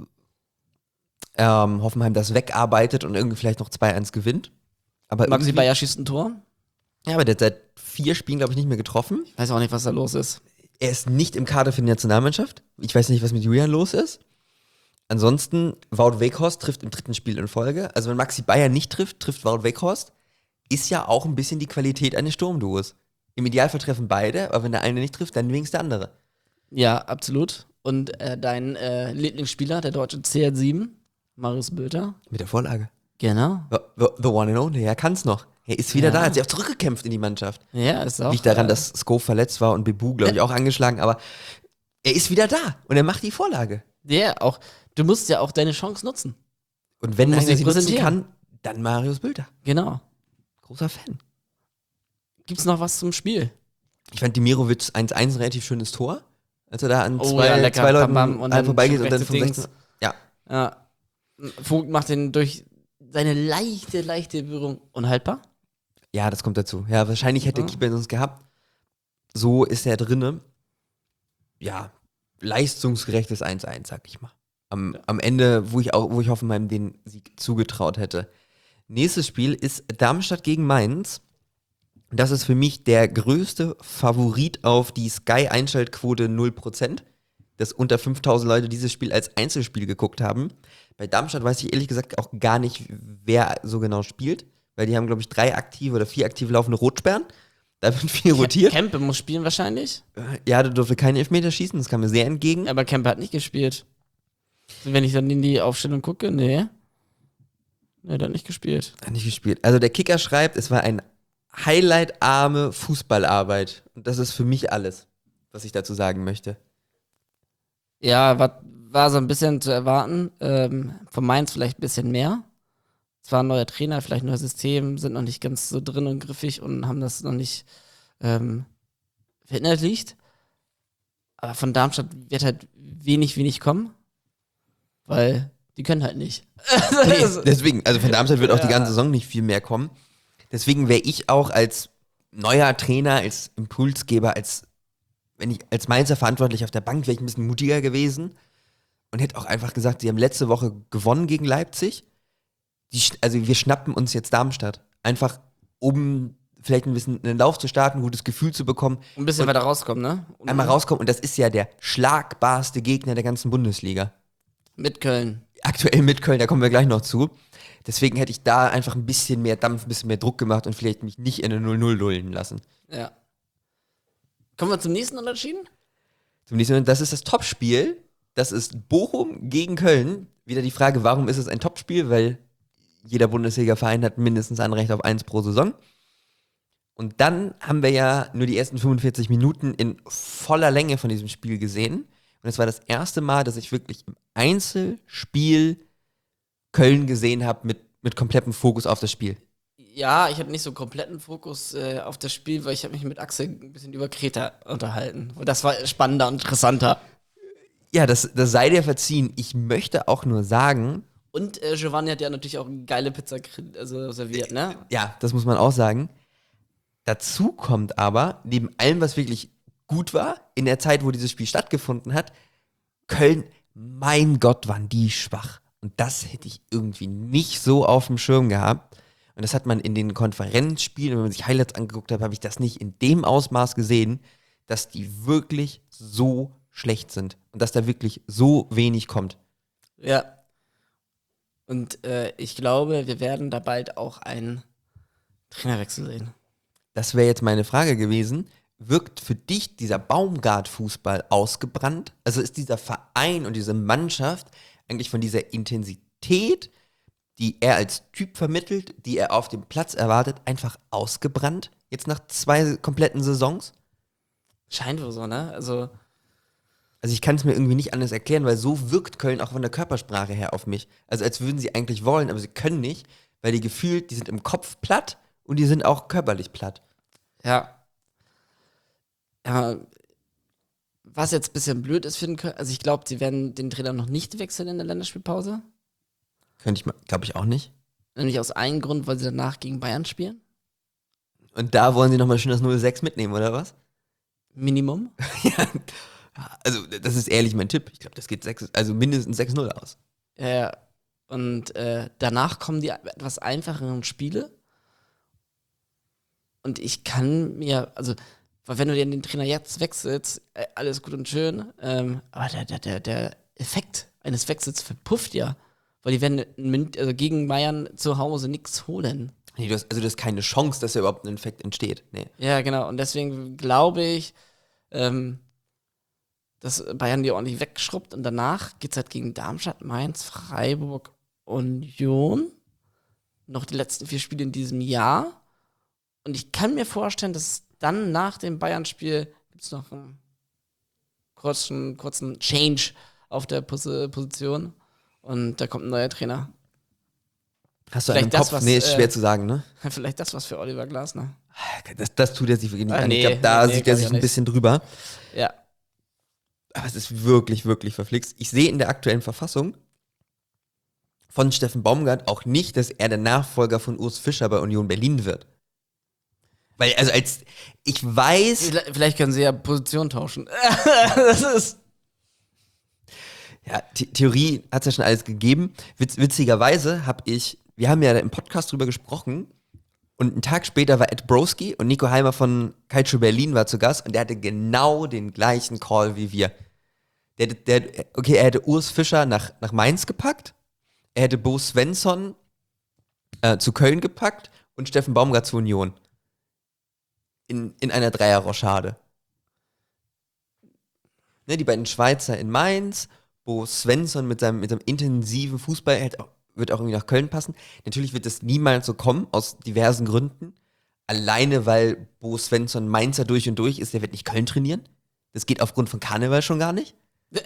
ähm, Hoffenheim das wegarbeitet und irgendwie vielleicht noch zwei eins gewinnt. Aber Maxi irgendwie- Bayer schießt ein Tor. Ja, aber der hat seit vier Spielen, glaube ich, nicht mehr getroffen. Ich weiß auch nicht, was da los ist. Er ist nicht im Kader für die Nationalmannschaft. Ich weiß nicht, was mit Julian los ist. Ansonsten, Wout Weghorst trifft im dritten Spiel in Folge. Also wenn Maxi Bayer nicht trifft, trifft Wout Weghorst. Ist ja auch ein bisschen die Qualität eines Sturmduos. Im Idealfall treffen beide, aber wenn der eine nicht trifft, dann wenigstens der andere. Ja, absolut. Und äh, dein äh, Lieblingsspieler, der deutsche C R sieben, Marius Bülter. Mit der Vorlage. Genau. The, the, the one and only, er kann's noch. Er ist wieder Ja. da, hat sich auch zurückgekämpft in die Mannschaft. Ja, ist auch. Liegt daran, äh, dass Sko verletzt war und Bebu, glaube ich, auch angeschlagen, aber er ist wieder da und er macht die Vorlage. Der auch. Du musst ja auch deine Chance nutzen. Und wenn Du musst einer dich sie nutzen präsentieren. kann, Dann Marius Bülter. Genau. Großer Fan. Gibt's noch was zum Spiel? Ich fand Dimirovic eins eins ein relativ schönes Tor. Als er da an Oh zwei, ja, lecker. zwei Leuten Bam, bam, und dann vorbeigeht und dann rechte vom Dings. sechzehn. Ja. Ja. Vogt macht den durch seine leichte, leichte Berührung unhaltbar. Ja, das kommt dazu. Ja, wahrscheinlich hätte Ja. der Keeper ihn sonst gehabt. So ist er drinne. Ja, leistungsgerechtes eins eins, sag ich mal. Am, Ja. am Ende, wo ich auch, wo ich Hoffenheim den Sieg zugetraut hätte. Nächstes Spiel ist Darmstadt gegen Mainz. Das ist für mich der größte Favorit auf die Sky-Einschaltquote null Prozent, dass unter fünftausend Leute dieses Spiel als Einzelspiel geguckt haben. Bei Darmstadt weiß ich ehrlich gesagt auch gar nicht, wer so genau spielt, weil die haben, glaube ich, drei aktive oder vier aktive laufende Rotsperren. Da wird viel rotiert. Kempe muss spielen wahrscheinlich. Ja, der durfte keine Elfmeter schießen, das kam mir sehr entgegen. Aber Kempe hat nicht gespielt. Wenn ich dann in die Aufstellung gucke, nee. Nee, der hat nicht gespielt. Hat nicht gespielt. Also der Kicker schreibt, es war eine highlightarme Fußballarbeit. Und das ist für mich alles, was ich dazu sagen möchte. Ja, war, war so ein bisschen zu erwarten. Ähm, von Mainz vielleicht ein bisschen mehr. Es war ein neuer Trainer, vielleicht ein neues System, sind noch nicht ganz so drin und griffig und haben das noch nicht ähm, verinnerlicht. Aber von Darmstadt wird halt wenig, wenig kommen. Weil die können halt nicht. Nee, deswegen, also von Darmstadt wird auch die Ja. ganze Saison nicht viel mehr kommen. Deswegen wäre ich auch als neuer Trainer, als Impulsgeber, als wenn ich als Mainzer verantwortlich auf der Bank wäre ich ein bisschen mutiger gewesen und hätte auch einfach gesagt, sie haben letzte Woche gewonnen gegen Leipzig. Die, sch- also wir schnappen uns jetzt Darmstadt. Einfach, um vielleicht ein bisschen einen Lauf zu starten, ein gutes Gefühl zu bekommen, Ein bisschen Und- weiter rauskommen, ne? Und einmal rauskommen. Und das ist ja der schlagbarste Gegner der ganzen Bundesliga. Mit Köln. Aktuell mit Köln, da kommen wir gleich noch zu. Deswegen hätte ich da einfach ein bisschen mehr Dampf, ein bisschen mehr Druck gemacht und vielleicht mich nicht in eine null null lullen lassen. Ja. Kommen wir zum nächsten Unentschieden? Zum nächsten, das ist das Topspiel. Das ist Bochum gegen Köln. Wieder die Frage, warum ist es ein Topspiel? Weil jeder Bundesliga-Verein hat mindestens ein Recht auf eins pro Saison. Und dann haben wir ja nur die ersten fünfundvierzig Minuten in voller Länge von diesem Spiel gesehen. Und es war das erste Mal, dass ich wirklich im Einzelspiel Köln gesehen habe mit, mit komplettem Fokus auf das Spiel. Ja, ich habe nicht so kompletten Fokus äh, auf das Spiel, weil ich habe mich mit Axel ein bisschen über Kreta unterhalten. Und das war spannender und interessanter. Ja, das, das sei dir verziehen. Ich möchte auch nur sagen, Und äh, Giovanni hat ja natürlich auch eine geile Pizza kri- also serviert, ne? ja, das muss man auch sagen. Dazu kommt aber, neben allem, was wirklich gut war, in der Zeit, wo dieses Spiel stattgefunden hat, Köln, mein Gott, waren die schwach. Und das hätte ich irgendwie nicht so auf dem Schirm gehabt. Und das hat man in den Konferenzspielen, wenn man sich Highlights angeguckt hat, habe ich das nicht in dem Ausmaß gesehen, dass die wirklich so schlecht sind. Und dass da wirklich so wenig kommt. Ja. Und äh, ich glaube, wir werden da bald auch einen Trainerwechsel sehen. Das wäre jetzt meine Frage gewesen. Wirkt für dich dieser Baumgart-Fußball ausgebrannt? Also ist dieser Verein und diese Mannschaft eigentlich von dieser Intensität, die er als Typ vermittelt, die er auf dem Platz erwartet, einfach ausgebrannt? Jetzt nach zwei kompletten Saisons? Scheint wohl so, ne? Also, Also ich kann es mir irgendwie nicht anders erklären, weil so wirkt Köln auch von der Körpersprache her auf mich. Also als würden sie eigentlich wollen, aber sie können nicht, weil die gefühlt, die sind im Kopf platt und die sind auch körperlich platt. ja. Ja. Was jetzt ein bisschen blöd ist für den Köln, also ich glaube, sie werden den Trainer noch nicht wechseln in der Länderspielpause. Könnte ich mal, glaube ich auch nicht. Nämlich aus einem Grund, weil sie danach gegen Bayern spielen. Und da wollen sie nochmal schön das null sechs mitnehmen, oder was? Minimum. Ja, also das ist ehrlich mein Tipp. Ich glaube, das geht sechs, also mindestens sechs null aus. Ja, ja. Und äh, danach kommen die etwas einfacheren Spiele. Und ich kann mir, also, weil wenn du dir den Trainer jetzt wechselst, äh, alles gut und schön, ähm, aber der, der, der, der Effekt eines Wechsels verpufft ja. Weil die werden mit, also gegen Bayern zu Hause nichts holen. Nee, du hast, also du hast keine Chance, dass da überhaupt ein Effekt entsteht. Nee. Ja, genau. Und deswegen glaube ich, ähm, dass Bayern die ordentlich wegschrubbt und danach geht es halt gegen Darmstadt, Mainz, Freiburg, Union. Noch die letzten vier Spiele in diesem Jahr. Und ich kann mir vorstellen, dass dann nach dem Bayern-Spiel gibt es noch einen kurzen, kurzen Change auf der Pos- Position. Und da kommt ein neuer Trainer. Hast du Vielleicht einen im das, Kopf? was, Nee, ist schwer äh, zu sagen, ne? Vielleicht das was für Oliver Glasner. Das, das tut er sich wirklich nicht Ah, an. Ich nee, glaube, da nee, sieht glaub er ich sich auch ein nicht. bisschen drüber. Ja. Aber es ist wirklich, wirklich verflixt. Ich sehe in der aktuellen Verfassung von Steffen Baumgart auch nicht, dass er der Nachfolger von Urs Fischer bei Union Berlin wird. Weil, also als, ich weiß, Vielleicht vielleicht können sie ja Position tauschen. Das ist. ja, The Theorie hat es ja schon alles gegeben. Witz, witzigerweise habe ich, wir haben ja im Podcast drüber gesprochen und einen Tag später war Ed Broski und Nico Heimer von Calcio Berlin war zu Gast und der hatte genau den gleichen Call wie wir. Der, der, okay, er hätte Urs Fischer nach, nach Mainz gepackt, er hätte Bo Svensson äh, zu Köln gepackt und Steffen Baumgart zu Union. In, in einer Dreier-Rochade. Ne, die beiden Schweizer in Mainz, Bo Svensson mit seinem, mit seinem intensiven Fußball hätte auch, wird auch irgendwie nach Köln passen. Natürlich wird das niemals so kommen, aus diversen Gründen. Alleine, weil Bo Svensson Mainzer durch und durch ist, der wird nicht Köln trainieren. Das geht aufgrund von Karneval schon gar nicht.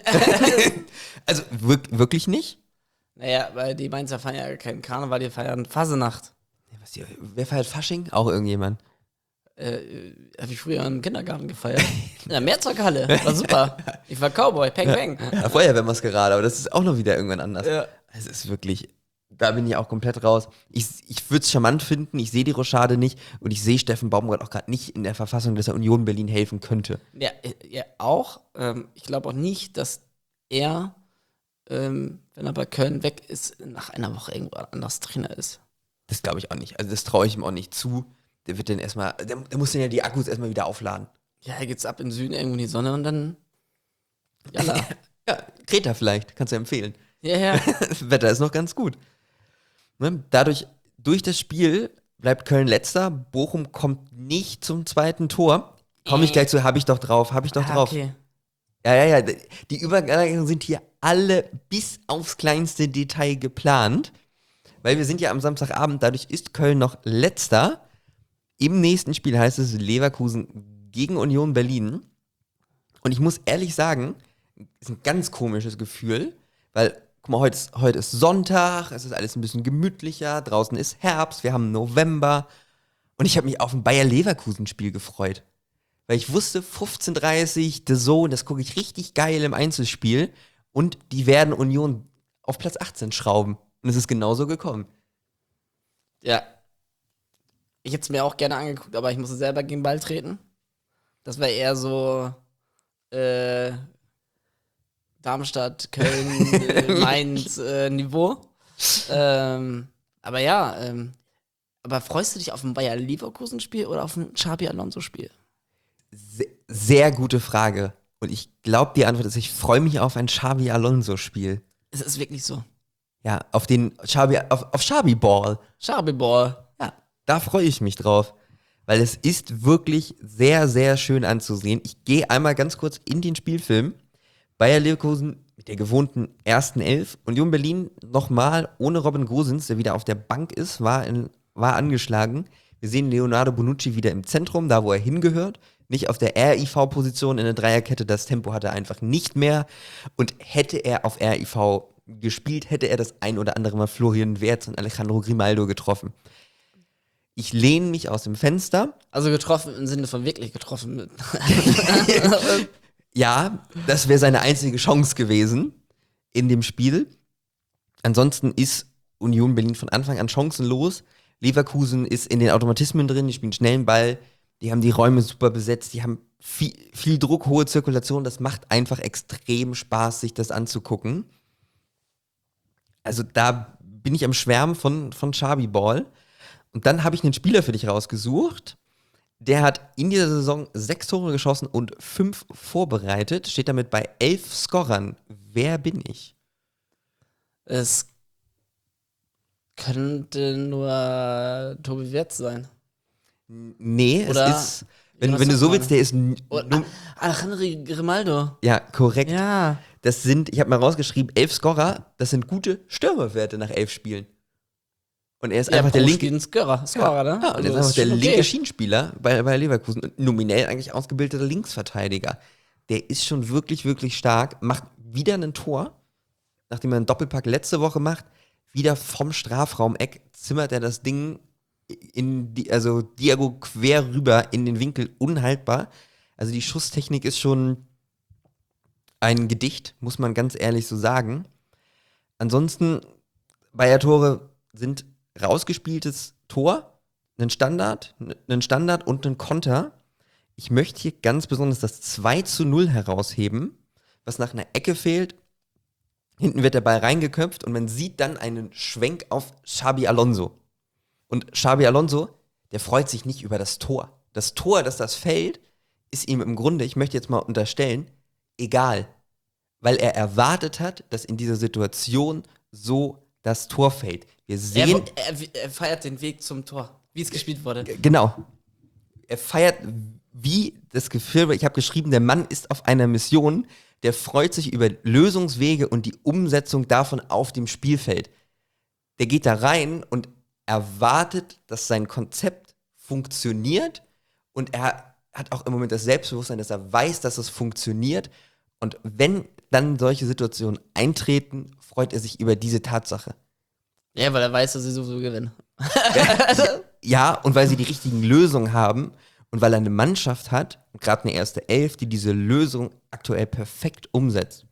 Also wirk wirklich nicht. Naja, weil die Mainzer feiern ja keinen Karneval, die feiern Fasenacht. Ja, was die, wer feiert Fasching? Auch irgendjemand. Äh, habe ich früher im Kindergarten gefeiert. In der Mehrzweckhalle. War super. Ich war Cowboy, peng, peng. Ja, Feuerwehrmaskerade, aber das ist auch noch wieder irgendwann anders. Ja. Es ist wirklich, da bin ich auch komplett raus. Ich, ich würde es charmant finden, ich sehe die Rochade nicht und ich sehe Steffen Baumgart auch gerade nicht in der Verfassung, dass er Union Berlin helfen könnte. Ja, äh, ja auch. Ähm, ich glaube auch nicht, dass er, ähm, wenn er bei Köln weg ist, nach einer Woche irgendwo anders Trainer ist. Das glaube ich auch nicht. Also das traue ich ihm auch nicht zu. Der wird dann erstmal, der, der muss dann ja die Akkus erstmal wieder aufladen. Ja, er geht's ab in den Süden, irgendwo in die Sonne und dann. Jalla. Ja, Kreta vielleicht, kannst du empfehlen. Ja, ja. Das Wetter ist noch ganz gut. Ne? Dadurch, durch das Spiel bleibt Köln letzter. Bochum kommt nicht zum zweiten Tor. Komme ich gleich zu, habe ich doch drauf, habe ich doch Ah, drauf. okay. Ja, ja, ja. Die Übergänge sind hier alle bis aufs kleinste Detail geplant. Weil wir sind ja am Samstagabend, dadurch ist Köln noch letzter. Im nächsten Spiel heißt es Leverkusen gegen Union Berlin. Und ich muss ehrlich sagen, ist ein ganz komisches Gefühl, weil, guck mal, heute ist, heute ist Sonntag, es ist alles ein bisschen gemütlicher, draußen ist Herbst, wir haben November und ich habe mich auf ein Bayer-Leverkusen-Spiel gefreut. Weil ich wusste, fünfzehn Uhr dreißig, The Zone, das gucke ich richtig geil im Einzelspiel und die werden Union auf Platz achtzehn schrauben. Und es ist genauso gekommen. Ja. Ich hätte es mir auch gerne angeguckt, aber ich musste selber gegen den Ball treten. Das war eher so äh, Darmstadt, Köln, äh, Mainz äh, Niveau. Ähm, aber ja, ähm, aber freust du dich auf ein Bayer-Leverkusen-Spiel oder auf ein Xabi-Alonso-Spiel? Se- sehr gute Frage. Und ich glaube, die Antwort ist, ich freue mich auf ein Xabi Alonso-Spiel. Es ist wirklich so. Ja, auf den Xabi, auf, auf Xabi Ball. Xabi-Ball. Ja, da freue ich mich drauf. Weil es ist wirklich sehr, sehr schön anzusehen. Ich gehe einmal ganz kurz in den Spielfilm. Bayer Leverkusen mit der gewohnten ersten Elf. Union Berlin nochmal ohne Robin Gosens, der wieder auf der Bank ist, war, in, war angeschlagen. Wir sehen Leonardo Bonucci wieder im Zentrum, da wo er hingehört. Nicht auf der R I V-Position in der Dreierkette. Das Tempo hat er einfach nicht mehr. Und hätte er auf R I V gespielt, hätte er das ein oder andere Mal Florian Wirtz und Alejandro Grimaldo getroffen. Ich lehne mich aus dem Fenster. Also getroffen im Sinne von wirklich getroffen. Ja, das wäre seine einzige Chance gewesen in dem Spiel. Ansonsten ist Union Berlin von Anfang an chancenlos. Leverkusen ist in den Automatismen drin, die spielen schnellen Ball, die haben die Räume super besetzt, die haben viel, viel Druck, hohe Zirkulation. Das macht einfach extrem Spaß, sich das anzugucken. Also da bin ich am Schwärmen von, von Xabi Ball. Und dann habe ich einen Spieler für dich rausgesucht. Der hat in dieser Saison sechs Tore geschossen und fünf vorbereitet. Steht damit bei elf Scorern. Wer bin ich? Es könnte nur Tobi Wirtz sein. Nee, Oder es ist, wenn, Jonas wenn du so Hoffmann. willst, der ist n- Oder num- ah, Alejandro Grimaldo. ja, korrekt. Ja. Das sind, ich habe mal rausgeschrieben, elf Scorer, das sind gute Stürmerwerte nach elf Spielen. Und er ist Ja, einfach der pro linke, Spiel ein Scorer, Scorer, ne? ja, und er ist Also, einfach der schon okay. linke Schienenspieler bei, bei Leverkusen und nominell eigentlich ausgebildeter Linksverteidiger. Der ist schon wirklich, wirklich stark, macht wieder ein Tor, nachdem er einen Doppelpack letzte Woche macht, wieder vom Strafraum-Eck zimmert er das Ding in die, also Diago quer rüber in den Winkel, unhaltbar. Also die Schusstechnik ist schon ein Gedicht, muss man ganz ehrlich so sagen. Ansonsten, Bayer-Tore sind rausgespieltes Tor, ein Standard, ein Standard und ein Konter. Ich möchte hier ganz besonders das zwei zu null herausheben, was nach einer Ecke fehlt. Hinten wird der Ball reingeköpft und man sieht dann einen Schwenk auf Xabi Alonso. Und Xabi Alonso, der freut sich nicht über das Tor. Das Tor, dass das fällt, ist ihm im Grunde, ich möchte jetzt mal unterstellen, egal. Weil er erwartet hat, dass in dieser Situation so das Tor fällt. Wir sehen. Er, er, er feiert den Weg zum Tor, wie es gespielt wurde. Genau. Er feiert, wie das Gefühl, ich habe geschrieben, der Mann ist auf einer Mission, der freut sich über Lösungswege und die Umsetzung davon auf dem Spielfeld. Der geht da rein und erwartet, dass sein Konzept funktioniert und er hat auch im Moment das Selbstbewusstsein, dass er weiß, dass es funktioniert und wenn dann solche Situationen eintreten, freut er sich über diese Tatsache. Ja, weil er weiß, dass sie sowieso gewinnen. Ja, und weil sie die richtigen Lösungen haben und weil er eine Mannschaft hat, gerade eine erste Elf, die diese Lösung aktuell perfekt umsetzt.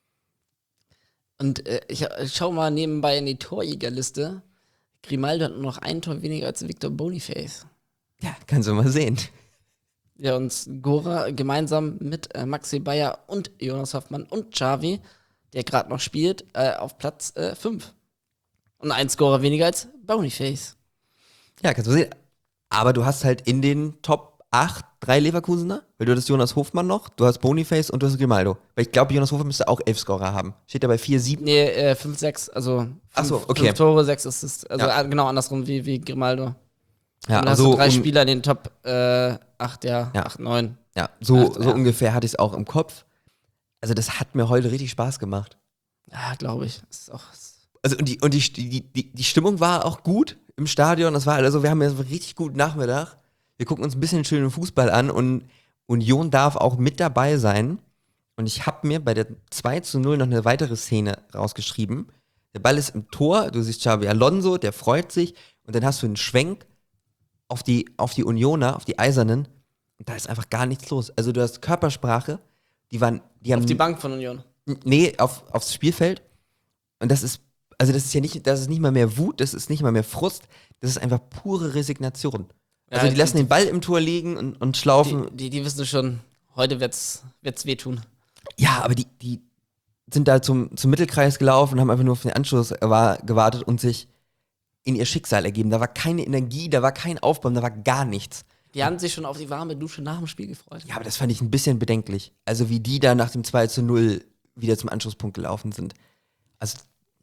Und äh, ich, ich schau mal nebenbei in die Torjägerliste. Grimaldo hat nur noch ein Tor weniger als Victor Boniface. Ja, kannst du mal sehen. Ja, und Gora gemeinsam mit äh, Maxi Bayer und Jonas Hoffmann und Xavi, der gerade noch spielt, äh, auf Platz fünf. Äh, und ein Scorer weniger als Boniface. Ja, kannst du sehen. Aber du hast halt in den Top acht drei Leverkusener, weil du hast Jonas Hofmann noch, du hast Boniface und du hast Grimaldo. Weil ich glaube, Jonas Hofmann müsste auch elf Scorer haben. Steht da bei vier sieben? Nee, äh, fünf sechs, also fünf, Ach so, okay. fünf Tore, sechs Assists. Also Ja. äh, genau andersrum wie, wie Grimaldo. Ja, und dann so hast du drei um- Spieler in den Top äh, acht, ja, Ja. acht, neun. Ja, so, Acht, so ja. ungefähr hatte ich es auch im Kopf. Also das hat mir heute richtig Spaß gemacht. Ja, glaube ich. Das ist auch. Also und die, und die, die, die, die Stimmung war auch gut im Stadion. Das war also, wir haben jetzt einen richtig guten Nachmittag. Wir gucken uns ein bisschen schönen Fußball an und Union darf auch mit dabei sein. Und ich habe mir bei der zwei zu null noch eine weitere Szene rausgeschrieben. Der Ball ist im Tor, du siehst Xabi Alonso, der freut sich. Und dann hast du einen Schwenk auf die, auf die Unioner, auf die Eisernen. Und da ist einfach gar nichts los. Also du hast Körpersprache, die waren, die haben. Auf die Bank von Union. Nee, auf, aufs Spielfeld. Und das ist, also das ist ja nicht, das ist nicht mal mehr Wut, das ist nicht mal mehr Frust, das ist einfach pure Resignation. Also Ja, die lassen die- den Ball im Tor liegen und, und schlaufen. Die, die, die wissen schon, heute wird's, wird's wehtun. Ja, aber die, die sind da zum, zum Mittelkreis gelaufen und haben einfach nur auf den Anschluss war, gewartet und sich in ihr Schicksal ergeben. Da war keine Energie, da war kein Aufbau, da war gar nichts. Die haben sich schon auf die warme Dusche nach dem Spiel gefreut. Ja, aber das fand ich ein bisschen bedenklich. Also wie die da nach dem zwei zu null wieder zum Anschlusspunkt gelaufen sind. Also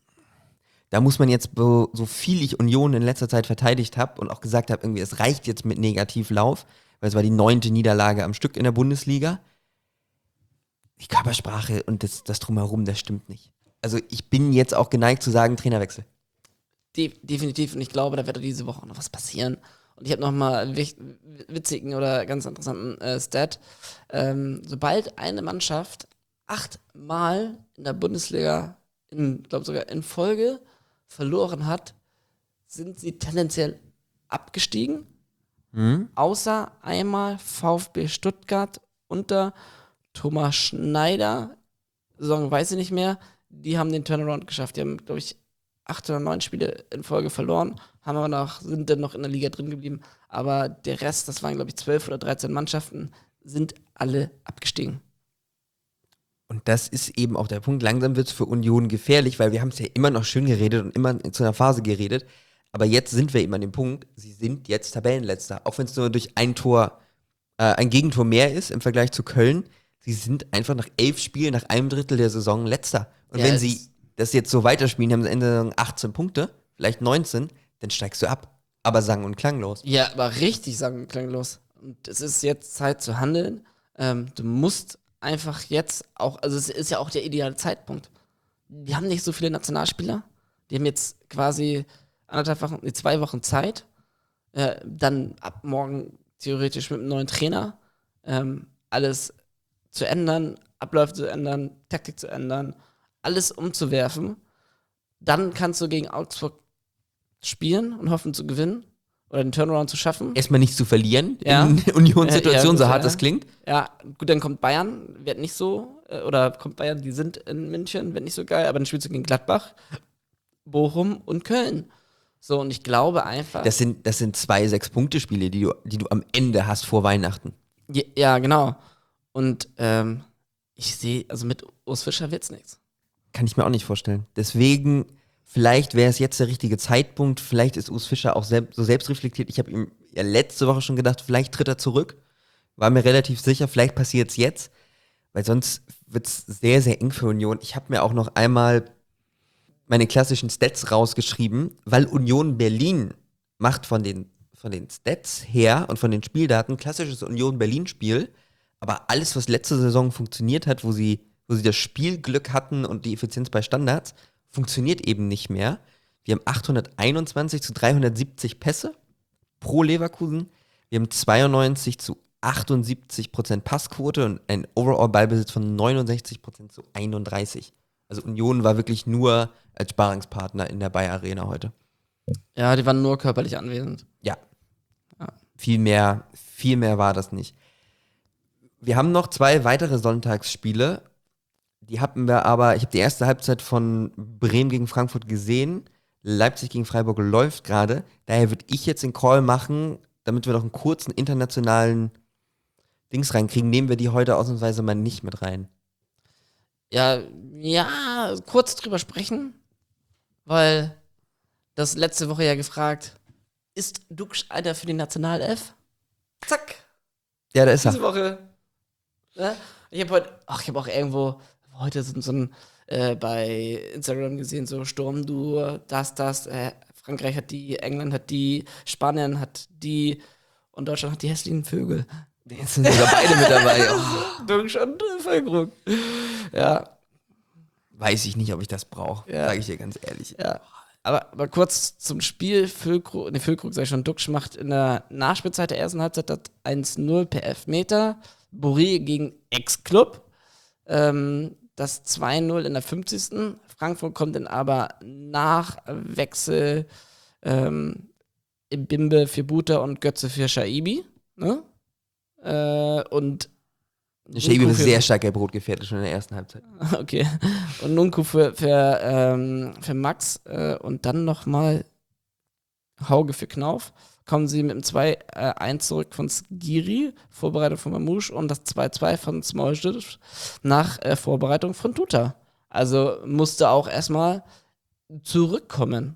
da muss man jetzt, so, so viel ich Union in letzter Zeit verteidigt habe und auch gesagt habe, irgendwie, es reicht jetzt mit Negativlauf, weil es war die neunte Niederlage am Stück in der Bundesliga. Die Körpersprache und das, das Drumherum, das stimmt nicht. Also ich bin jetzt auch geneigt zu sagen, Trainerwechsel. De definitiv. Und ich glaube, da wird diese Woche auch noch was passieren. Und ich habe noch mal einen wich- witzigen oder ganz interessanten äh, Stat. Ähm, sobald eine Mannschaft achtmal in der Bundesliga, in glaube sogar in Folge, verloren hat, sind sie tendenziell abgestiegen. Hm? Außer einmal VfB Stuttgart unter Thomas Schneider. Saison weiß ich nicht mehr. Die haben den Turnaround geschafft. Die haben, glaube ich, acht oder neun Spiele in Folge verloren, haben aber noch, sind dann noch in der Liga drin geblieben. Aber der Rest, das waren, glaube ich, zwölf oder dreizehn Mannschaften, sind alle abgestiegen. Und das ist eben auch der Punkt. Langsam wird es für Union gefährlich, weil wir haben es ja immer noch schön geredet und immer zu einer Phase geredet. Aber jetzt sind wir eben an dem Punkt, sie sind jetzt Tabellenletzter. Auch wenn es nur durch ein Tor, äh, ein Gegentor mehr ist im Vergleich zu Köln. Sie sind einfach nach elf Spielen, nach einem Drittel der Saison letzter. Und Ja, wenn es- sie das jetzt so weiterspielen, haben sie am Ende der Saison achtzehn Punkte, vielleicht neunzehn, dann steigst du ab. Aber sang- und klanglos. Ja, aber richtig sagen klanglos. Und es ist jetzt Zeit zu handeln. Ähm, du musst einfach jetzt auch, also es ist ja auch der ideale Zeitpunkt. Die haben nicht so viele Nationalspieler. Die haben jetzt quasi anderthalb Wochen, nee, zwei Wochen Zeit. Äh, dann ab morgen theoretisch mit einem neuen Trainer ähm, alles zu ändern, Abläufe zu ändern, Taktik zu ändern, alles umzuwerfen. Dann kannst du gegen Augsburg spielen und hoffen zu gewinnen oder den Turnaround zu schaffen. Erstmal nichts zu verlieren Ja. in Unionssituation, Ja, ja, so hart ja. das klingt. Ja, gut, dann kommt Bayern, wird nicht so, äh, oder kommt Bayern, die sind in München, wird nicht so geil, aber dann spielst du gegen Gladbach, Bochum und Köln. So, und ich glaube einfach. Das sind, das sind zwei Sechs-Punkte-Spiele, die du, die du am Ende hast vor Weihnachten. Ja, ja, genau. Und ähm, ich sehe, also mit Urs Fischer wird's nichts. Kann ich mir auch nicht vorstellen. Deswegen, vielleicht wäre es jetzt der richtige Zeitpunkt. Vielleicht ist Urs Fischer auch selb- so selbstreflektiert. Ich habe ihm ja letzte Woche schon gedacht, vielleicht tritt er zurück. War mir relativ sicher, vielleicht passiert es jetzt. Weil sonst wird es sehr, sehr eng für Union. Ich habe mir auch noch einmal meine klassischen Stats rausgeschrieben, weil Union Berlin macht von den, von den Stats her und von den Spieldaten klassisches Union Berlin-Spiel. Aber alles, was letzte Saison funktioniert hat, wo sie, wo sie das Spielglück hatten und die Effizienz bei Standards, funktioniert eben nicht mehr. Wir haben achthunderteinundzwanzig zu dreihundertsiebzig Pässe pro Leverkusen. Wir haben zweiundneunzig zu achtundsiebzig Prozent Passquote und ein Overall-Ballbesitz von neunundsechzig Prozent zu einunddreißig. Also Union war wirklich nur als Sparingspartner in der Bayer Arena heute. Ja, die waren nur körperlich anwesend. Ja. Ja. Viel mehr, viel mehr war das nicht. Wir haben noch zwei weitere Sonntagsspiele. Die hatten wir aber, ich habe die erste Halbzeit von Bremen gegen Frankfurt gesehen. Leipzig gegen Freiburg läuft gerade. Daher würde ich jetzt den Call machen, damit wir noch einen kurzen internationalen Dings reinkriegen. Nehmen wir die heute ausnahmsweise mal nicht mit rein. Ja, ja, kurz drüber sprechen, weil das letzte Woche ja gefragt, ist Duksch einer für die Nationalelf? Zack, Ja, da ist diese er. Woche. Ne? Ich habe heute, ach, ich habe auch irgendwo heute so, so ein äh, bei Instagram gesehen, so Sturmduo, das, das, äh, Frankreich hat die, England hat die, Spanien hat die und Deutschland hat die hässlichen Vögel. Jetzt sind sogar beide mit dabei. Oh, Duksch und äh, Füllkrug. Ja, weiß ich nicht, ob ich das brauche, Ja. sage ich dir ganz ehrlich. ja. Aber, aber kurz zum Spiel. Füllkrug, ne, Füllkrug, sag ich schon, Duksch macht in der Nachspielzeit der ersten Halbzeit das eins null per Elfmeter. Boré gegen Ex-Club. Ähm, das zwei null in der fünfzigsten Frankfurt kommt dann aber nach Wechsel ähm, Bimbe für Buta und Götze für Shaibi. Ne? Äh, und Schäbe Nkunku ist für- sehr stark gelb-rot gefährdet schon in der ersten Halbzeit. Okay. Und Nkunku für, für, ähm, für Max äh, und dann nochmal Hauge für Knauf. Kommen sie mit dem zwei eins zurück von Skiri, Vorbereitung von Mamouche und das zwei zwei von Smoljic nach äh, Vorbereitung von Tuta. Also musste auch erstmal zurückkommen.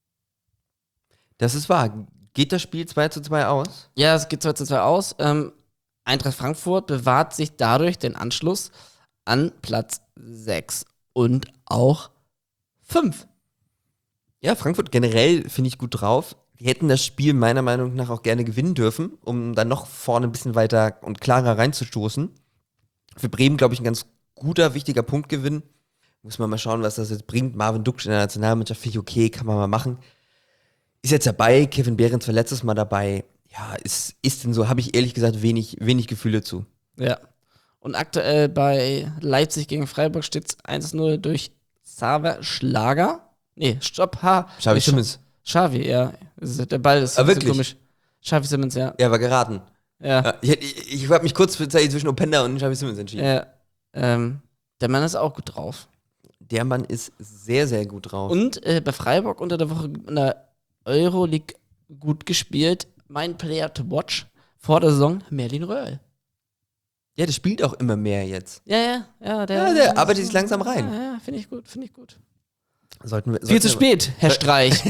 Das ist wahr. Geht das Spiel zwei zu zwei aus? Ja, es geht zwei zu zwei aus. Ähm, Eintracht Frankfurt bewahrt sich dadurch den Anschluss an Platz sechs und auch fünf. Ja, Frankfurt generell finde ich gut drauf. Die hätten das Spiel meiner Meinung nach auch gerne gewinnen dürfen, um dann noch vorne ein bisschen weiter und klarer reinzustoßen. Für Bremen, glaube ich, ein ganz guter, wichtiger Punktgewinn. Muss man mal schauen, was das jetzt bringt. Marvin Duksch in der Nationalmannschaft finde ich okay, kann man mal machen. Ist jetzt dabei, Kevin Behrens war letztes Mal dabei. Ja, ist, ist denn so, habe ich ehrlich gesagt wenig, wenig Gefühle zu. Ja. Und aktuell bei Leipzig gegen Freiburg steht es eins null durch Xaver Schlager. Nee, stopp, ha. Xavi Nee, Simmons. Xavi, ja. Es ist- Der Ball ist Ah, so wirklich? komisch. Xavi Simmons, ja. Ja, war geraten. Ja. Ja, ich hätte- ich, ich habe mich kurz zwischen Openda und Xavi Simmons entschieden. ja. Ähm, der Mann ist auch gut drauf. Der Mann ist sehr, sehr gut drauf. Und äh, bei Freiburg unter der Woche in der Euroleague gut gespielt. Mein Player to watch vor der Saison, Merlin Röhl. Ja, der spielt auch immer mehr jetzt. Ja, ja, ja. Der, Ja, der arbeitet sich langsam rein. Ja, ja finde ich gut, finde ich gut. Sollten wir, Viel sollten zu wir- spät, Herr Streich.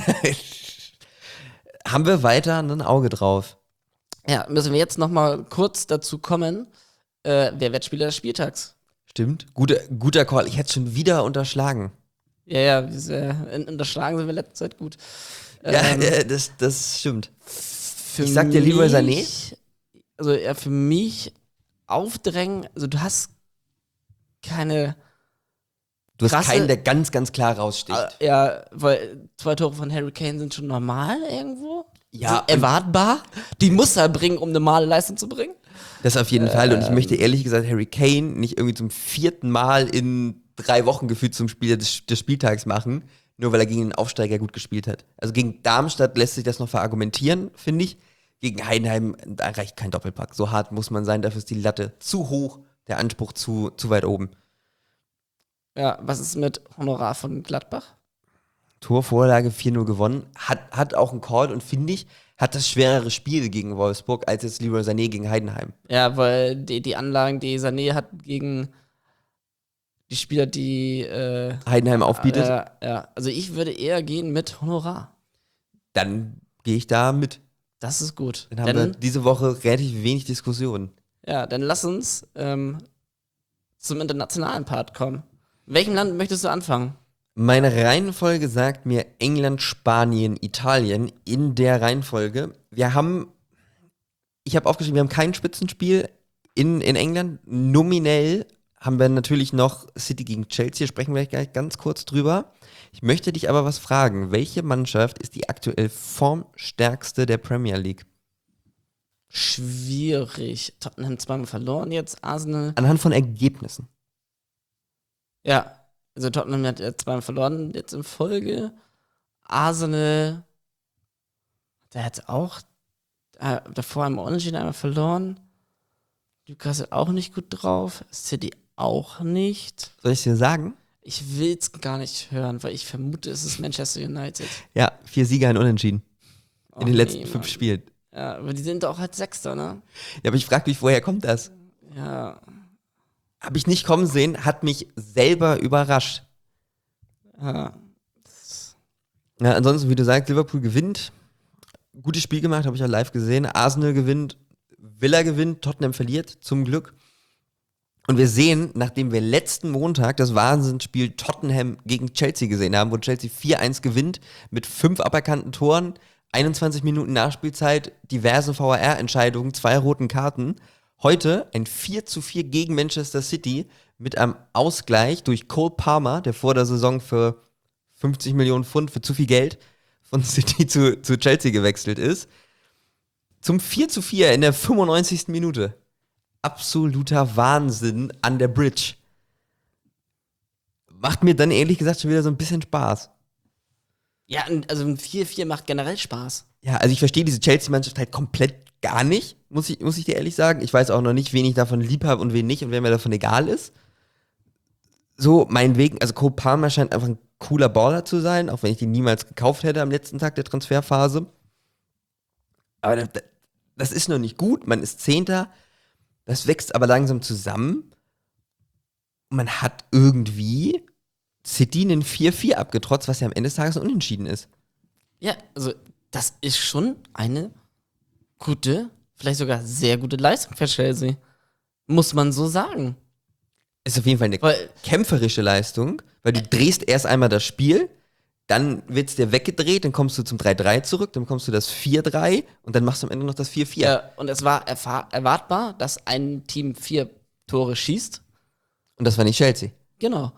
Haben wir weiter ein Auge drauf? Ja, müssen wir jetzt noch mal kurz dazu kommen, äh, wer wird Spieler des Spieltags? Stimmt. Guter, guter Call. Ich hätte es schon wieder unterschlagen. Ja, ja, diese, in, unterschlagen sind wir letzte Zeit gut. Ja, Ähm, äh, das, das stimmt. für ich sag dir lieber mich- Sané. Also ja, für mich aufdrängen, also du hast keine, Du hast Krasse- keinen, der ganz, ganz klar raussticht. äh, ja, weil zwei Tore von Harry Kane sind schon normal irgendwo. Ja, Sind und- erwartbar. Die muss er bringen, um normale Leistung zu bringen. Das auf jeden Fall. Und ich Ähm. möchte ehrlich gesagt Harry Kane nicht irgendwie zum vierten Mal in drei Wochen gefühlt zum Spiel des, des Spieltags machen, nur weil er gegen den Aufsteiger gut gespielt hat. Also gegen Darmstadt lässt sich das noch verargumentieren, finde ich. Gegen Heidenheim, da reicht kein Doppelpack. So hart muss man sein, dafür ist die Latte zu hoch, der Anspruch zu, zu weit oben. Ja, was ist mit Honorar von Gladbach? Torvorlage vier null gewonnen, hat, hat auch einen Call und finde ich, hat das schwerere Spiel gegen Wolfsburg als jetzt Leroy Sané gegen Heidenheim. Ja, weil die, die Anlagen, die Sané hat gegen die Spieler, die äh, Heidenheim aufbietet, äh, ja, also ich würde eher gehen mit Honorar. dann gehe ich da mit. Das ist gut. Dann haben Denn, wir diese Woche relativ wenig Diskussionen. ja, dann lass uns ähm, zum internationalen Part kommen. In welchem Land möchtest du anfangen? Meine Reihenfolge sagt mir England, Spanien, Italien in der Reihenfolge. Wir haben, ich habe aufgeschrieben, wir haben kein Spitzenspiel in, in England. Nominell haben wir natürlich noch City gegen Chelsea, sprechen wir gleich ganz kurz drüber. Ich möchte dich aber was fragen. Welche Mannschaft ist die aktuell formstärkste der Premier League? Schwierig. Tottenham zweimal verloren jetzt, Arsenal. Anhand von Ergebnissen. Ja, also Tottenham hat jetzt zweimal verloren jetzt in Folge. Arsenal, der hat auch äh, davor einmal unentschieden, einmal verloren. Newcastle auch nicht gut drauf. City auch nicht. Soll ich dir sagen? Ich will's gar nicht hören, weil ich vermute, es ist Manchester United. Ja, vier Sieger, ein Unentschieden. In Oh, den letzten nee, fünf Mann. Spielen. Ja, aber die sind doch halt Sechster, ne? Ja, aber ich frage mich, woher kommt das? Ja. Habe ich nicht kommen sehen, hat mich selber überrascht. Ja. Ja, ansonsten, wie du sagst, Liverpool gewinnt. Gutes Spiel gemacht, habe ich auch live gesehen. Arsenal gewinnt, Villa gewinnt, Tottenham verliert, zum Glück. Und wir sehen, nachdem wir letzten Montag das Wahnsinnsspiel Tottenham gegen Chelsea gesehen haben, wo Chelsea vier eins gewinnt, mit fünf aberkannten Toren, einundzwanzig Minuten Nachspielzeit, diverse V A R-Entscheidungen, zwei roten Karten. Heute ein vier zu vier gegen Manchester City mit einem Ausgleich durch Cole Palmer, der vor der Saison für fünfzig Millionen Pfund, für zu viel Geld, von City zu, zu Chelsea gewechselt ist. Zum vier zu vier in der fünfundneunzigsten Minute. Absoluter Wahnsinn an der Bridge. Macht mir dann ehrlich gesagt schon wieder so ein bisschen Spaß. Ja, also ein vier vier macht generell Spaß. Ja, also ich verstehe diese Chelsea-Mannschaft halt komplett gar nicht, muss ich, muss ich dir ehrlich sagen. Ich weiß auch noch nicht, wen ich davon lieb habe und wen nicht und wer mir davon egal ist. So, meinetwegen, also Cole Palmer scheint einfach ein cooler Baller zu sein, auch wenn ich den niemals gekauft hätte am letzten Tag der Transferphase. Aber das, das ist noch nicht gut, man ist Zehnter, das wächst aber langsam zusammen. Und man hat irgendwie City einen vier vier abgetrotzt, was ja am Ende des Tages ein Unentschieden ist. Ja, also das ist schon eine gute, vielleicht sogar sehr gute Leistung für Chelsea. Muss man so sagen. Ist auf jeden Fall eine Weil- kämpferische Leistung, weil du drehst erst einmal das Spiel, dann wird es dir weggedreht, dann kommst du zum drei drei zurück, dann kommst du das vier drei und dann machst du am Ende noch das vier vier. Ja, und es war erfahr- erwartbar, dass ein Team vier Tore schießt. Und das war nicht Chelsea. Genau.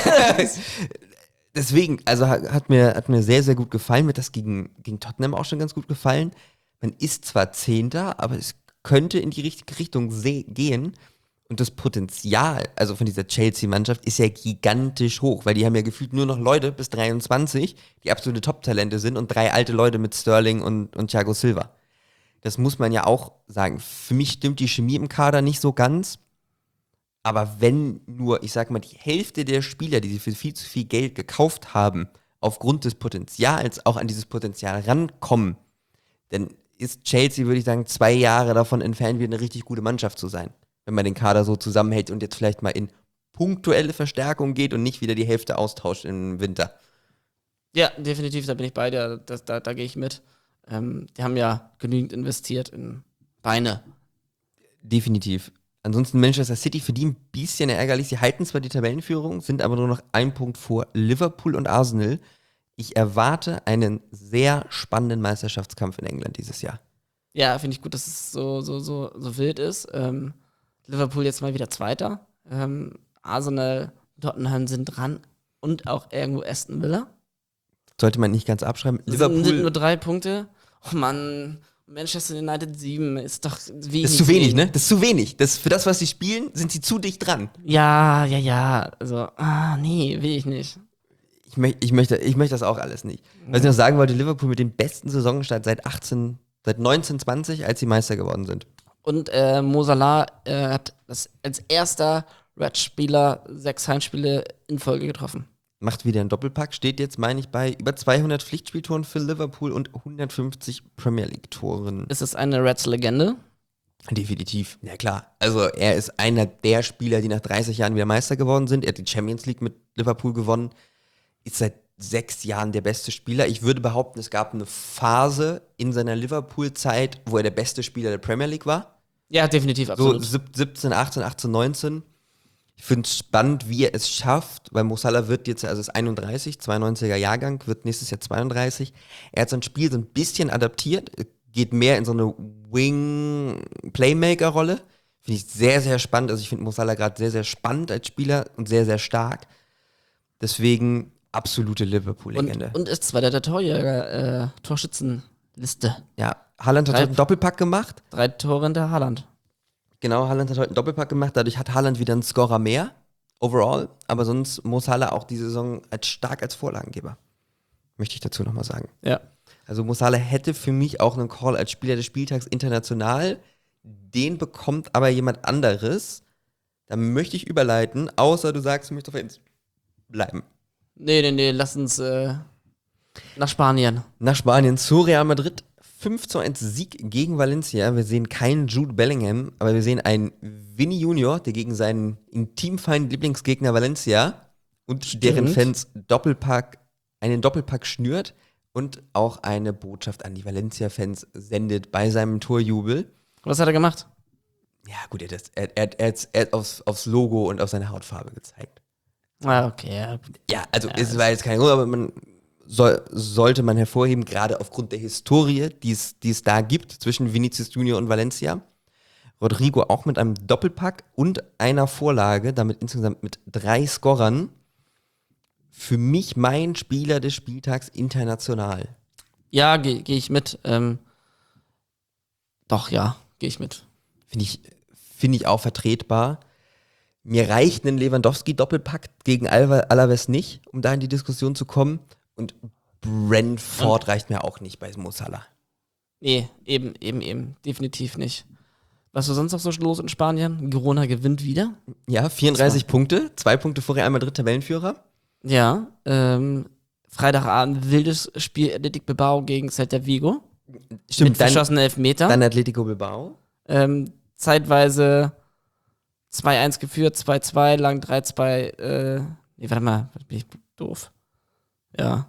Deswegen, also ha- hat mir, hat mir sehr, sehr gut gefallen. Mir hat das gegen, gegen Tottenham auch schon ganz gut gefallen. Man ist zwar Zehnter, aber es könnte in die richtige Richtung se- gehen. Und das Potenzial, also von dieser Chelsea-Mannschaft, ist ja gigantisch hoch, weil die haben ja gefühlt nur noch Leute bis dreiundzwanzig, die absolute Top-Talente sind und drei alte Leute mit Sterling und, und Thiago Silva. Das muss man ja auch sagen. Für mich stimmt die Chemie im Kader nicht so ganz. Aber wenn nur, ich sag mal, die Hälfte der Spieler, die sie für viel zu viel Geld gekauft haben, aufgrund des Potenzials auch an dieses Potenzial rankommen, dann ist Chelsea, würde ich sagen, zwei Jahre davon entfernt, wieder eine richtig gute Mannschaft zu sein. Wenn man den Kader so zusammenhält und jetzt vielleicht mal in punktuelle Verstärkung geht und nicht wieder die Hälfte austauscht im Winter. Ja, definitiv, da bin ich bei dir. Das, da, da gehe ich mit. Ähm, die haben ja genügend investiert in Beine. Definitiv. Ansonsten Manchester City für die ein bisschen ärgerlich. Sie halten zwar die Tabellenführung, sind aber nur noch ein Punkt vor Liverpool und Arsenal. Ich erwarte einen sehr spannenden Meisterschaftskampf in England dieses Jahr. Ja, finde ich gut, dass es so, so, so, so wild ist. Ähm, Liverpool jetzt mal wieder Zweiter. Ähm, Arsenal, Tottenham sind dran. Und auch irgendwo Aston Villa. Sollte man nicht ganz abschreiben. Das sind Liverpool nur drei Punkte. Oh Mann, Manchester United sieben ist doch wenig. Das ist zu wenig, ne? Das ist zu wenig. Das, für das, was sie spielen, sind sie zu dicht dran. Ja, ja, ja. Also, ah, nee, will ich nicht. Ich, möcht, ich, möchte, ich möchte das auch alles nicht. Was ich noch sagen wollte, Liverpool mit dem besten Saisonstart seit achtzehn, seit neunzehn zwanzig, als sie Meister geworden sind. Und äh, Mo Salah äh, hat das als erster Red-Spieler sechs Heimspiele in Folge getroffen. Macht wieder einen Doppelpack, steht jetzt, meine ich, bei über zweihundert Pflichtspieltoren für Liverpool und hundertfünfzig Premier League-Toren. Ist es eine Reds-Legende? Definitiv, ja klar. Also er ist einer der Spieler, die nach dreißig Jahren wieder Meister geworden sind. Er hat die Champions League mit Liverpool gewonnen, ist seit sechs Jahren der beste Spieler. Ich würde behaupten, es gab eine Phase in seiner Liverpool-Zeit, wo er der beste Spieler der Premier League war. Ja, definitiv, absolut. So siebzehn, achtzehn, achtzehn, neunzehn. Ich finde es spannend, wie er es schafft, weil Mo Salah wird jetzt, also ist einunddreißig, zweiundneunziger Jahrgang, wird nächstes Jahr zweiunddreißig. Er hat sein Spiel so ein bisschen adaptiert, geht mehr in so eine Wing-Playmaker-Rolle. Finde ich sehr, sehr spannend. Also ich finde Mo Salah gerade sehr, sehr spannend als Spieler und sehr, sehr stark. Deswegen absolute Liverpool-Legende. Und, und ist Zweiter der Torjäger, äh, Torschützenliste. Ja, Haaland hat Drei- heute einen Doppelpack gemacht. Drei Tore in der Haaland. Genau, Haaland hat heute einen Doppelpack gemacht. Dadurch hat Haaland wieder einen Scorer mehr, overall. Aber sonst Mo Salah auch die Saison als stark als Vorlagengeber. Möchte ich dazu nochmal sagen. Ja. Also Mo Salah hätte für mich auch einen Call als Spieler des Spieltags international. Den bekommt aber jemand anderes. Da möchte ich überleiten, außer du sagst, du möchtest auf eins bleiben. Nee, nee, nee, lass uns äh, nach Spanien. Nach Spanien zu Real Madrid. fünf zu eins Sieg gegen Valencia. Wir sehen keinen Jude Bellingham, aber wir sehen einen Vini Junior, der gegen seinen intimfeinden Lieblingsgegner Valencia und Stimmt. deren Fans Doppelpack, einen Doppelpack schnürt und auch eine Botschaft an die Valencia-Fans sendet bei seinem Torjubel. Was hat er gemacht? Ja, gut, er hat, das, er, er, er, hat- er hat aufs, aufs Logo und auf seine Hautfarbe gezeigt. Ah, okay. Ja. Ja, also Ja, es war jetzt kein Grund, aber man soll, sollte man hervorheben, gerade aufgrund der Historie, die es die es da gibt zwischen Vinicius Junior und Valencia. Rodrigo auch mit einem Doppelpack und einer Vorlage, damit insgesamt mit drei Scorern. Für mich mein Spieler des Spieltags international. Ja, gehe geh ich mit. Ähm, doch, ja, gehe ich mit. Finde ich, finde ich auch vertretbar. Mir reicht ein Lewandowski-Doppelpack gegen Alva- Alaves nicht, um da in die Diskussion zu kommen. Und Brentford reicht mir auch nicht bei Mo Salah. Nee, eben, eben, eben. Definitiv nicht. Was war sonst noch so los in Spanien? Girona gewinnt wieder. Ja, vierunddreißig Punkte, zwei Punkte vor Real Madrid Tabellenführer. Ja, ähm, Freitagabend wildes Spiel Athletic Bilbao gegen Celta Vigo. Stimmt, mit dann, verschossenen Elfmeter. dann Atletico Bilbao. ähm, zeitweise zwei eins geführt, zwei zwei, lang drei zwei. Äh, nee, warte mal, bin ich doof. Ja.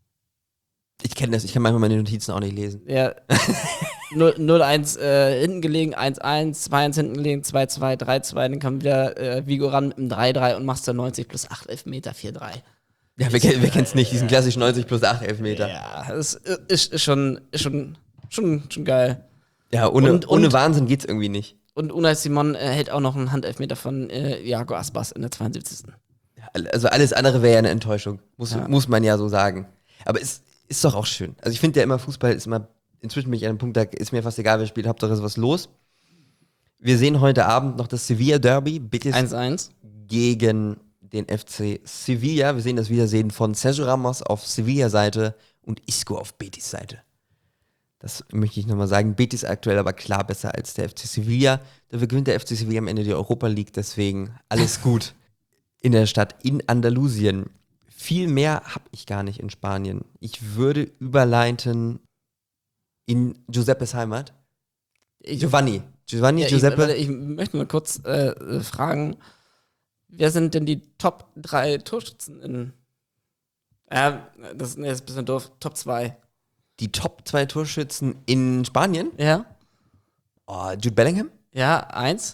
Ich kenne das, ich kann manchmal meine Notizen auch nicht lesen. Ja. null eins äh, hinten gelegen, eins eins, zwei eins hinten gelegen, zwei zwei, drei zwei, dann kam wieder äh, Vigo ran mit einem drei drei und machst dann neunzig plus acht Elfmeter, vier drei. Ja, wer, kennt- wer kennt's nicht, diesen klassischen neunzig plus acht Elfmeter. Ja, das ist, ist schon, ist schon, schon, schon geil. Ja, ohne, Und- ohne und- Wahnsinn geht's irgendwie nicht. Und Unai Simon äh, hält auch noch einen Handelfmeter von äh, Iago Aspas in der zweiundsiebzigsten Also alles andere wäre ja eine Enttäuschung, muss, Ja. muss man ja so sagen. Aber es ist doch auch schön. Also ich finde ja immer, Fußball ist immer, inzwischen bin ich an einem Punkt, da ist mir fast egal, wer spielt, Hauptsache ist was los. Wir sehen heute Abend noch das Sevilla-Derby, Betis eins eins. gegen den F C Sevilla. Wir sehen das Wiedersehen von Sergio Ramos auf Sevilla-Seite und Isco auf Betis-Seite. Das möchte ich nochmal sagen. Betis aktuell aber klar besser als der F C Sevilla. Dafür gewinnt der F C Sevilla am Ende die Europa League, deswegen alles gut in der Stadt in Andalusien. Viel mehr habe ich gar nicht in Spanien. Ich würde überleiten in Giuseppes Heimat. Ich, Giovanni. Giovanni, ja, ich, Giuseppe. warte, ich möchte mal kurz äh, äh, fragen, wer sind denn die Top drei Torschützen in. Ja, das, nee, das ist ein bisschen doof. Top zwei. Die Top zwei Torschützen in Spanien. Ja? Oh, Jude Bellingham. Ja, eins.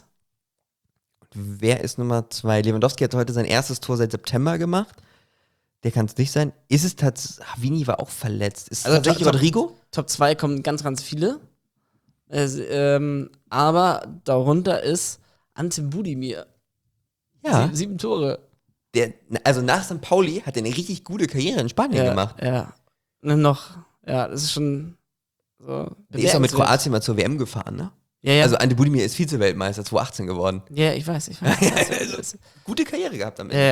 Wer ist Nummer zwei? Lewandowski hat heute sein erstes Tor seit September gemacht. Der kann es nicht sein. Ist es tatsächlich. Vini war auch verletzt. Ist es Also tatsächlich top- Rodrigo? Top zwei kommen ganz, ganz viele. Es, ähm, aber darunter ist Ante Budimir. Ja. Sie, sieben Tore. Der, also nach Sankt Pauli hat er eine richtig gute Karriere in Spanien Ja, gemacht. ja. Und noch, ja, das ist schon so. Der ist auch mit bemerkenswert. Kroatien mal zur W M gefahren, ne? Ja, ja. Also Ante Budimir ist Vize-Weltmeister zwanzig achtzehn geworden. ja, ich weiß, ich weiß. Ich weiß, ich weiß. Gute Karriere gehabt am Ja, Ende. ja.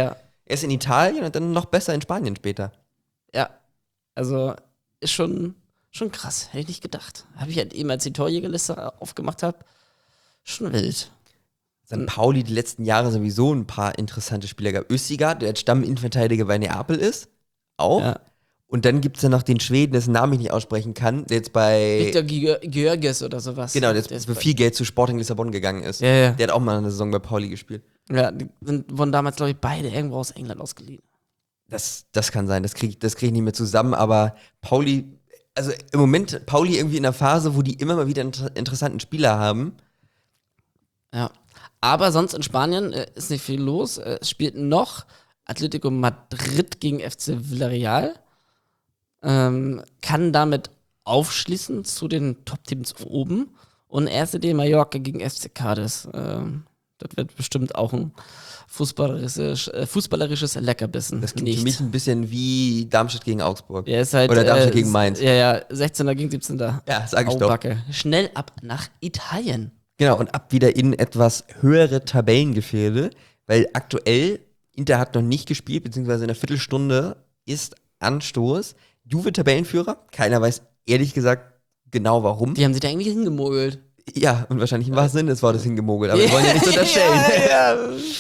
Erst in Italien und dann noch besser in Spanien später. Ja, also ist schon, schon krass. Hätte ich nicht gedacht. Habe ich halt eben, als die Torjägerliste aufgemacht habe, schon wild. Sankt Pauli die letzten Jahre sowieso ein paar interessante Spieler gehabt. Östigard, der jetzt Stamminnenverteidiger bei Neapel ist, auch. Ja. Und dann gibt es ja noch den Schweden, dessen Namen ich nicht aussprechen kann, der jetzt bei Victor Georges oder sowas. genau, der jetzt Der ist für bei- viel Geld zu Sporting Lissabon gegangen ist. Ja, ja. Der hat auch mal eine Saison bei Pauli gespielt. Ja, die sind, wurden damals, glaube ich, beide irgendwo aus England ausgeliehen. Das, das kann sein, das kriege ich, das krieg ich nicht mehr zusammen, aber Pauli, also im Moment Pauli irgendwie in einer Phase, wo die immer mal wieder inter interessanten Spieler haben. Ja. Aber sonst in Spanien äh, ist nicht viel los. Äh, Es spielt noch Atletico Madrid gegen F C Villarreal. Ähm, kann damit aufschließen zu den Top-Teams oben. Und R C D Mallorca gegen F C Cadiz. Ähm, das wird bestimmt auch ein fußballerisches, äh, fußballerisches Leckerbissen. Das klingt Nicht. für mich ein bisschen wie Darmstadt gegen Augsburg. Ja, ist halt, Oder Darmstadt äh, gegen Mainz. Ja, ja, sechzehnter gegen siebzehnter Ja, sag ich doch. Auebacke. Schnell ab nach Italien. Genau, und ab wieder in etwas höhere Tabellengefilde, weil aktuell, Inter hat noch nicht gespielt, beziehungsweise in einer Viertelstunde ist Anstoß. Juve Tabellenführer, keiner weiß ehrlich gesagt genau warum. Die haben sich da irgendwie hingemogelt. Ja, und wahrscheinlich im wahrsten Sinne des Wortes hingemogelt, aber wir wollen ja nicht so unterstellen. ja,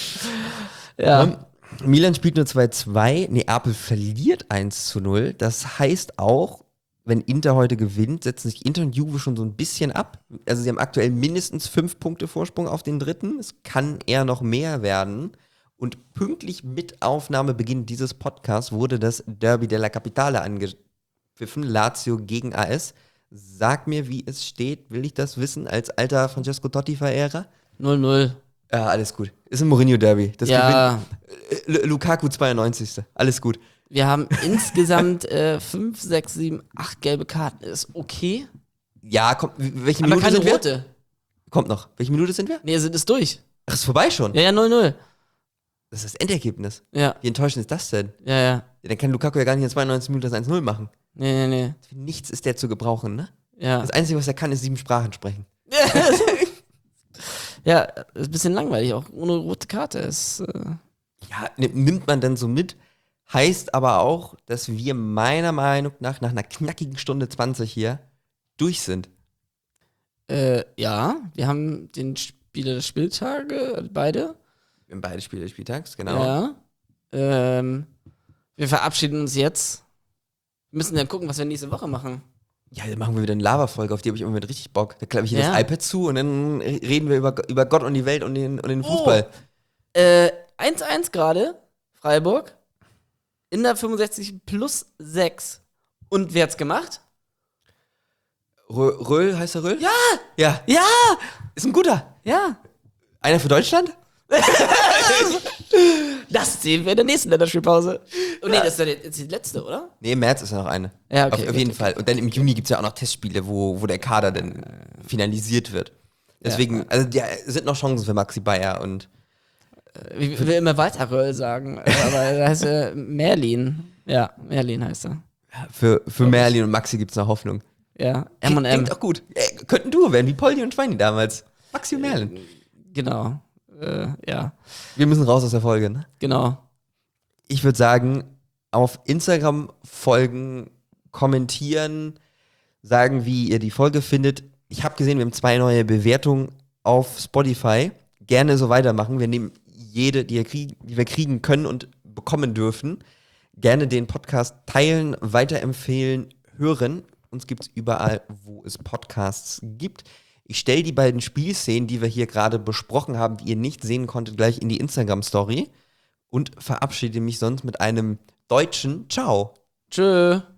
ja. Ähm, Milan spielt nur zwei zwei, Neapel verliert eins zu null. Das heißt auch, wenn Inter heute gewinnt, setzen sich Inter und Juve schon so ein bisschen ab. Also sie haben aktuell mindestens fünf Punkte Vorsprung auf den dritten. Es kann eher noch mehr werden. Und pünktlich mit Aufnahmebeginn dieses Podcasts wurde das Derby della Capitale angepfiffen. Lazio gegen A S. Sag mir, wie es steht. Will ich das wissen als alter Francesco Totti-Verehrer? null null. Ja, alles gut. Ist ein Mourinho-Derby. Das Ja, gewinnt L- Lukaku zweiundneunzigste Alles gut. wir haben insgesamt äh, fünf, sechs, sieben, acht gelbe Karten. Ist okay. Ja, komm, welche Aber Minute keine sind wir? rote. Kommt noch. Welche Minute sind wir? Nee, sind es durch. Ach, ist vorbei schon. Ja, ja, null null. Das ist das Endergebnis. Ja, Wie enttäuschend ist das denn? ja, ja. Ja, dann kann Lukaku ja gar nicht in zweiundneunzig Minuten das eins null machen. Nee, nee, nee. Für nichts ist der zu gebrauchen, ne? Ja. Das Einzige, was er kann, ist sieben Sprachen sprechen. Ja, ist ein bisschen langweilig, auch ohne rote Karte. Ist, äh, Ja, ni- nimmt man dann so mit. Heißt aber auch, dass wir meiner Meinung nach nach einer knackigen Stunde zwanzig hier durch sind. äh, ja, wir haben den Spieler des Spieltages, beide. Wir haben beide Spiele des Spieltags, genau. Ja. Ähm, wir verabschieden uns jetzt. Wir müssen dann gucken, was wir nächste Woche machen. Ja, dann machen wir wieder eine Lava-Folge, auf die habe ich im Moment richtig Bock. Da klappe ich hier Ja. das iPad zu und dann reden wir über, über Gott und die Welt und den, und den Fußball. Äh, eins eins gerade, Freiburg. In der fünfundsechzig plus sechs. Und wer hat's gemacht? Rö- Röhl, heißt der Röhl? Ja! Ja, Ja! ist ein guter. Ja! Einer für Deutschland? Das sehen wir in der nächsten Länderspielpause. Oh nee, das ist, ja die, ist die letzte, oder? Nee, im März ist ja noch eine. Ja, okay, Auf, auf gut, jeden okay. Fall. Und dann im Juni gibt es ja auch noch Testspiele, wo, wo der Kader dann finalisiert wird. Deswegen, also ja, sind noch Chancen für Maxi Bayer und Ich will immer weiter Röll sagen, aber er heißt ja Merlin. Ja, Merlin heißt er. für, für Merlin und Maxi gibt es noch Hoffnung. Ja, M und M. Klingt auch gut. Äh, könnten Duo werden, wie Poldi und Schweini damals. Maxi und Merlin. Genau. Äh, ja, Wir müssen raus aus der Folge, ne? genau. Ich würde sagen, auf Instagram folgen, kommentieren, sagen, wie ihr die Folge findet. Ich habe gesehen, wir haben zwei neue Bewertungen auf Spotify. Gerne so weitermachen. Wir nehmen jede, die, ihr krieg, die wir kriegen können und bekommen dürfen. Gerne den Podcast teilen, weiterempfehlen, hören. Uns gibt es überall, wo es Podcasts gibt. Ich stelle die beiden Spielszenen, die wir hier gerade besprochen haben, die ihr nicht sehen konntet, gleich in die Instagram-Story und verabschiede mich sonst mit einem deutschen Ciao. Tschö.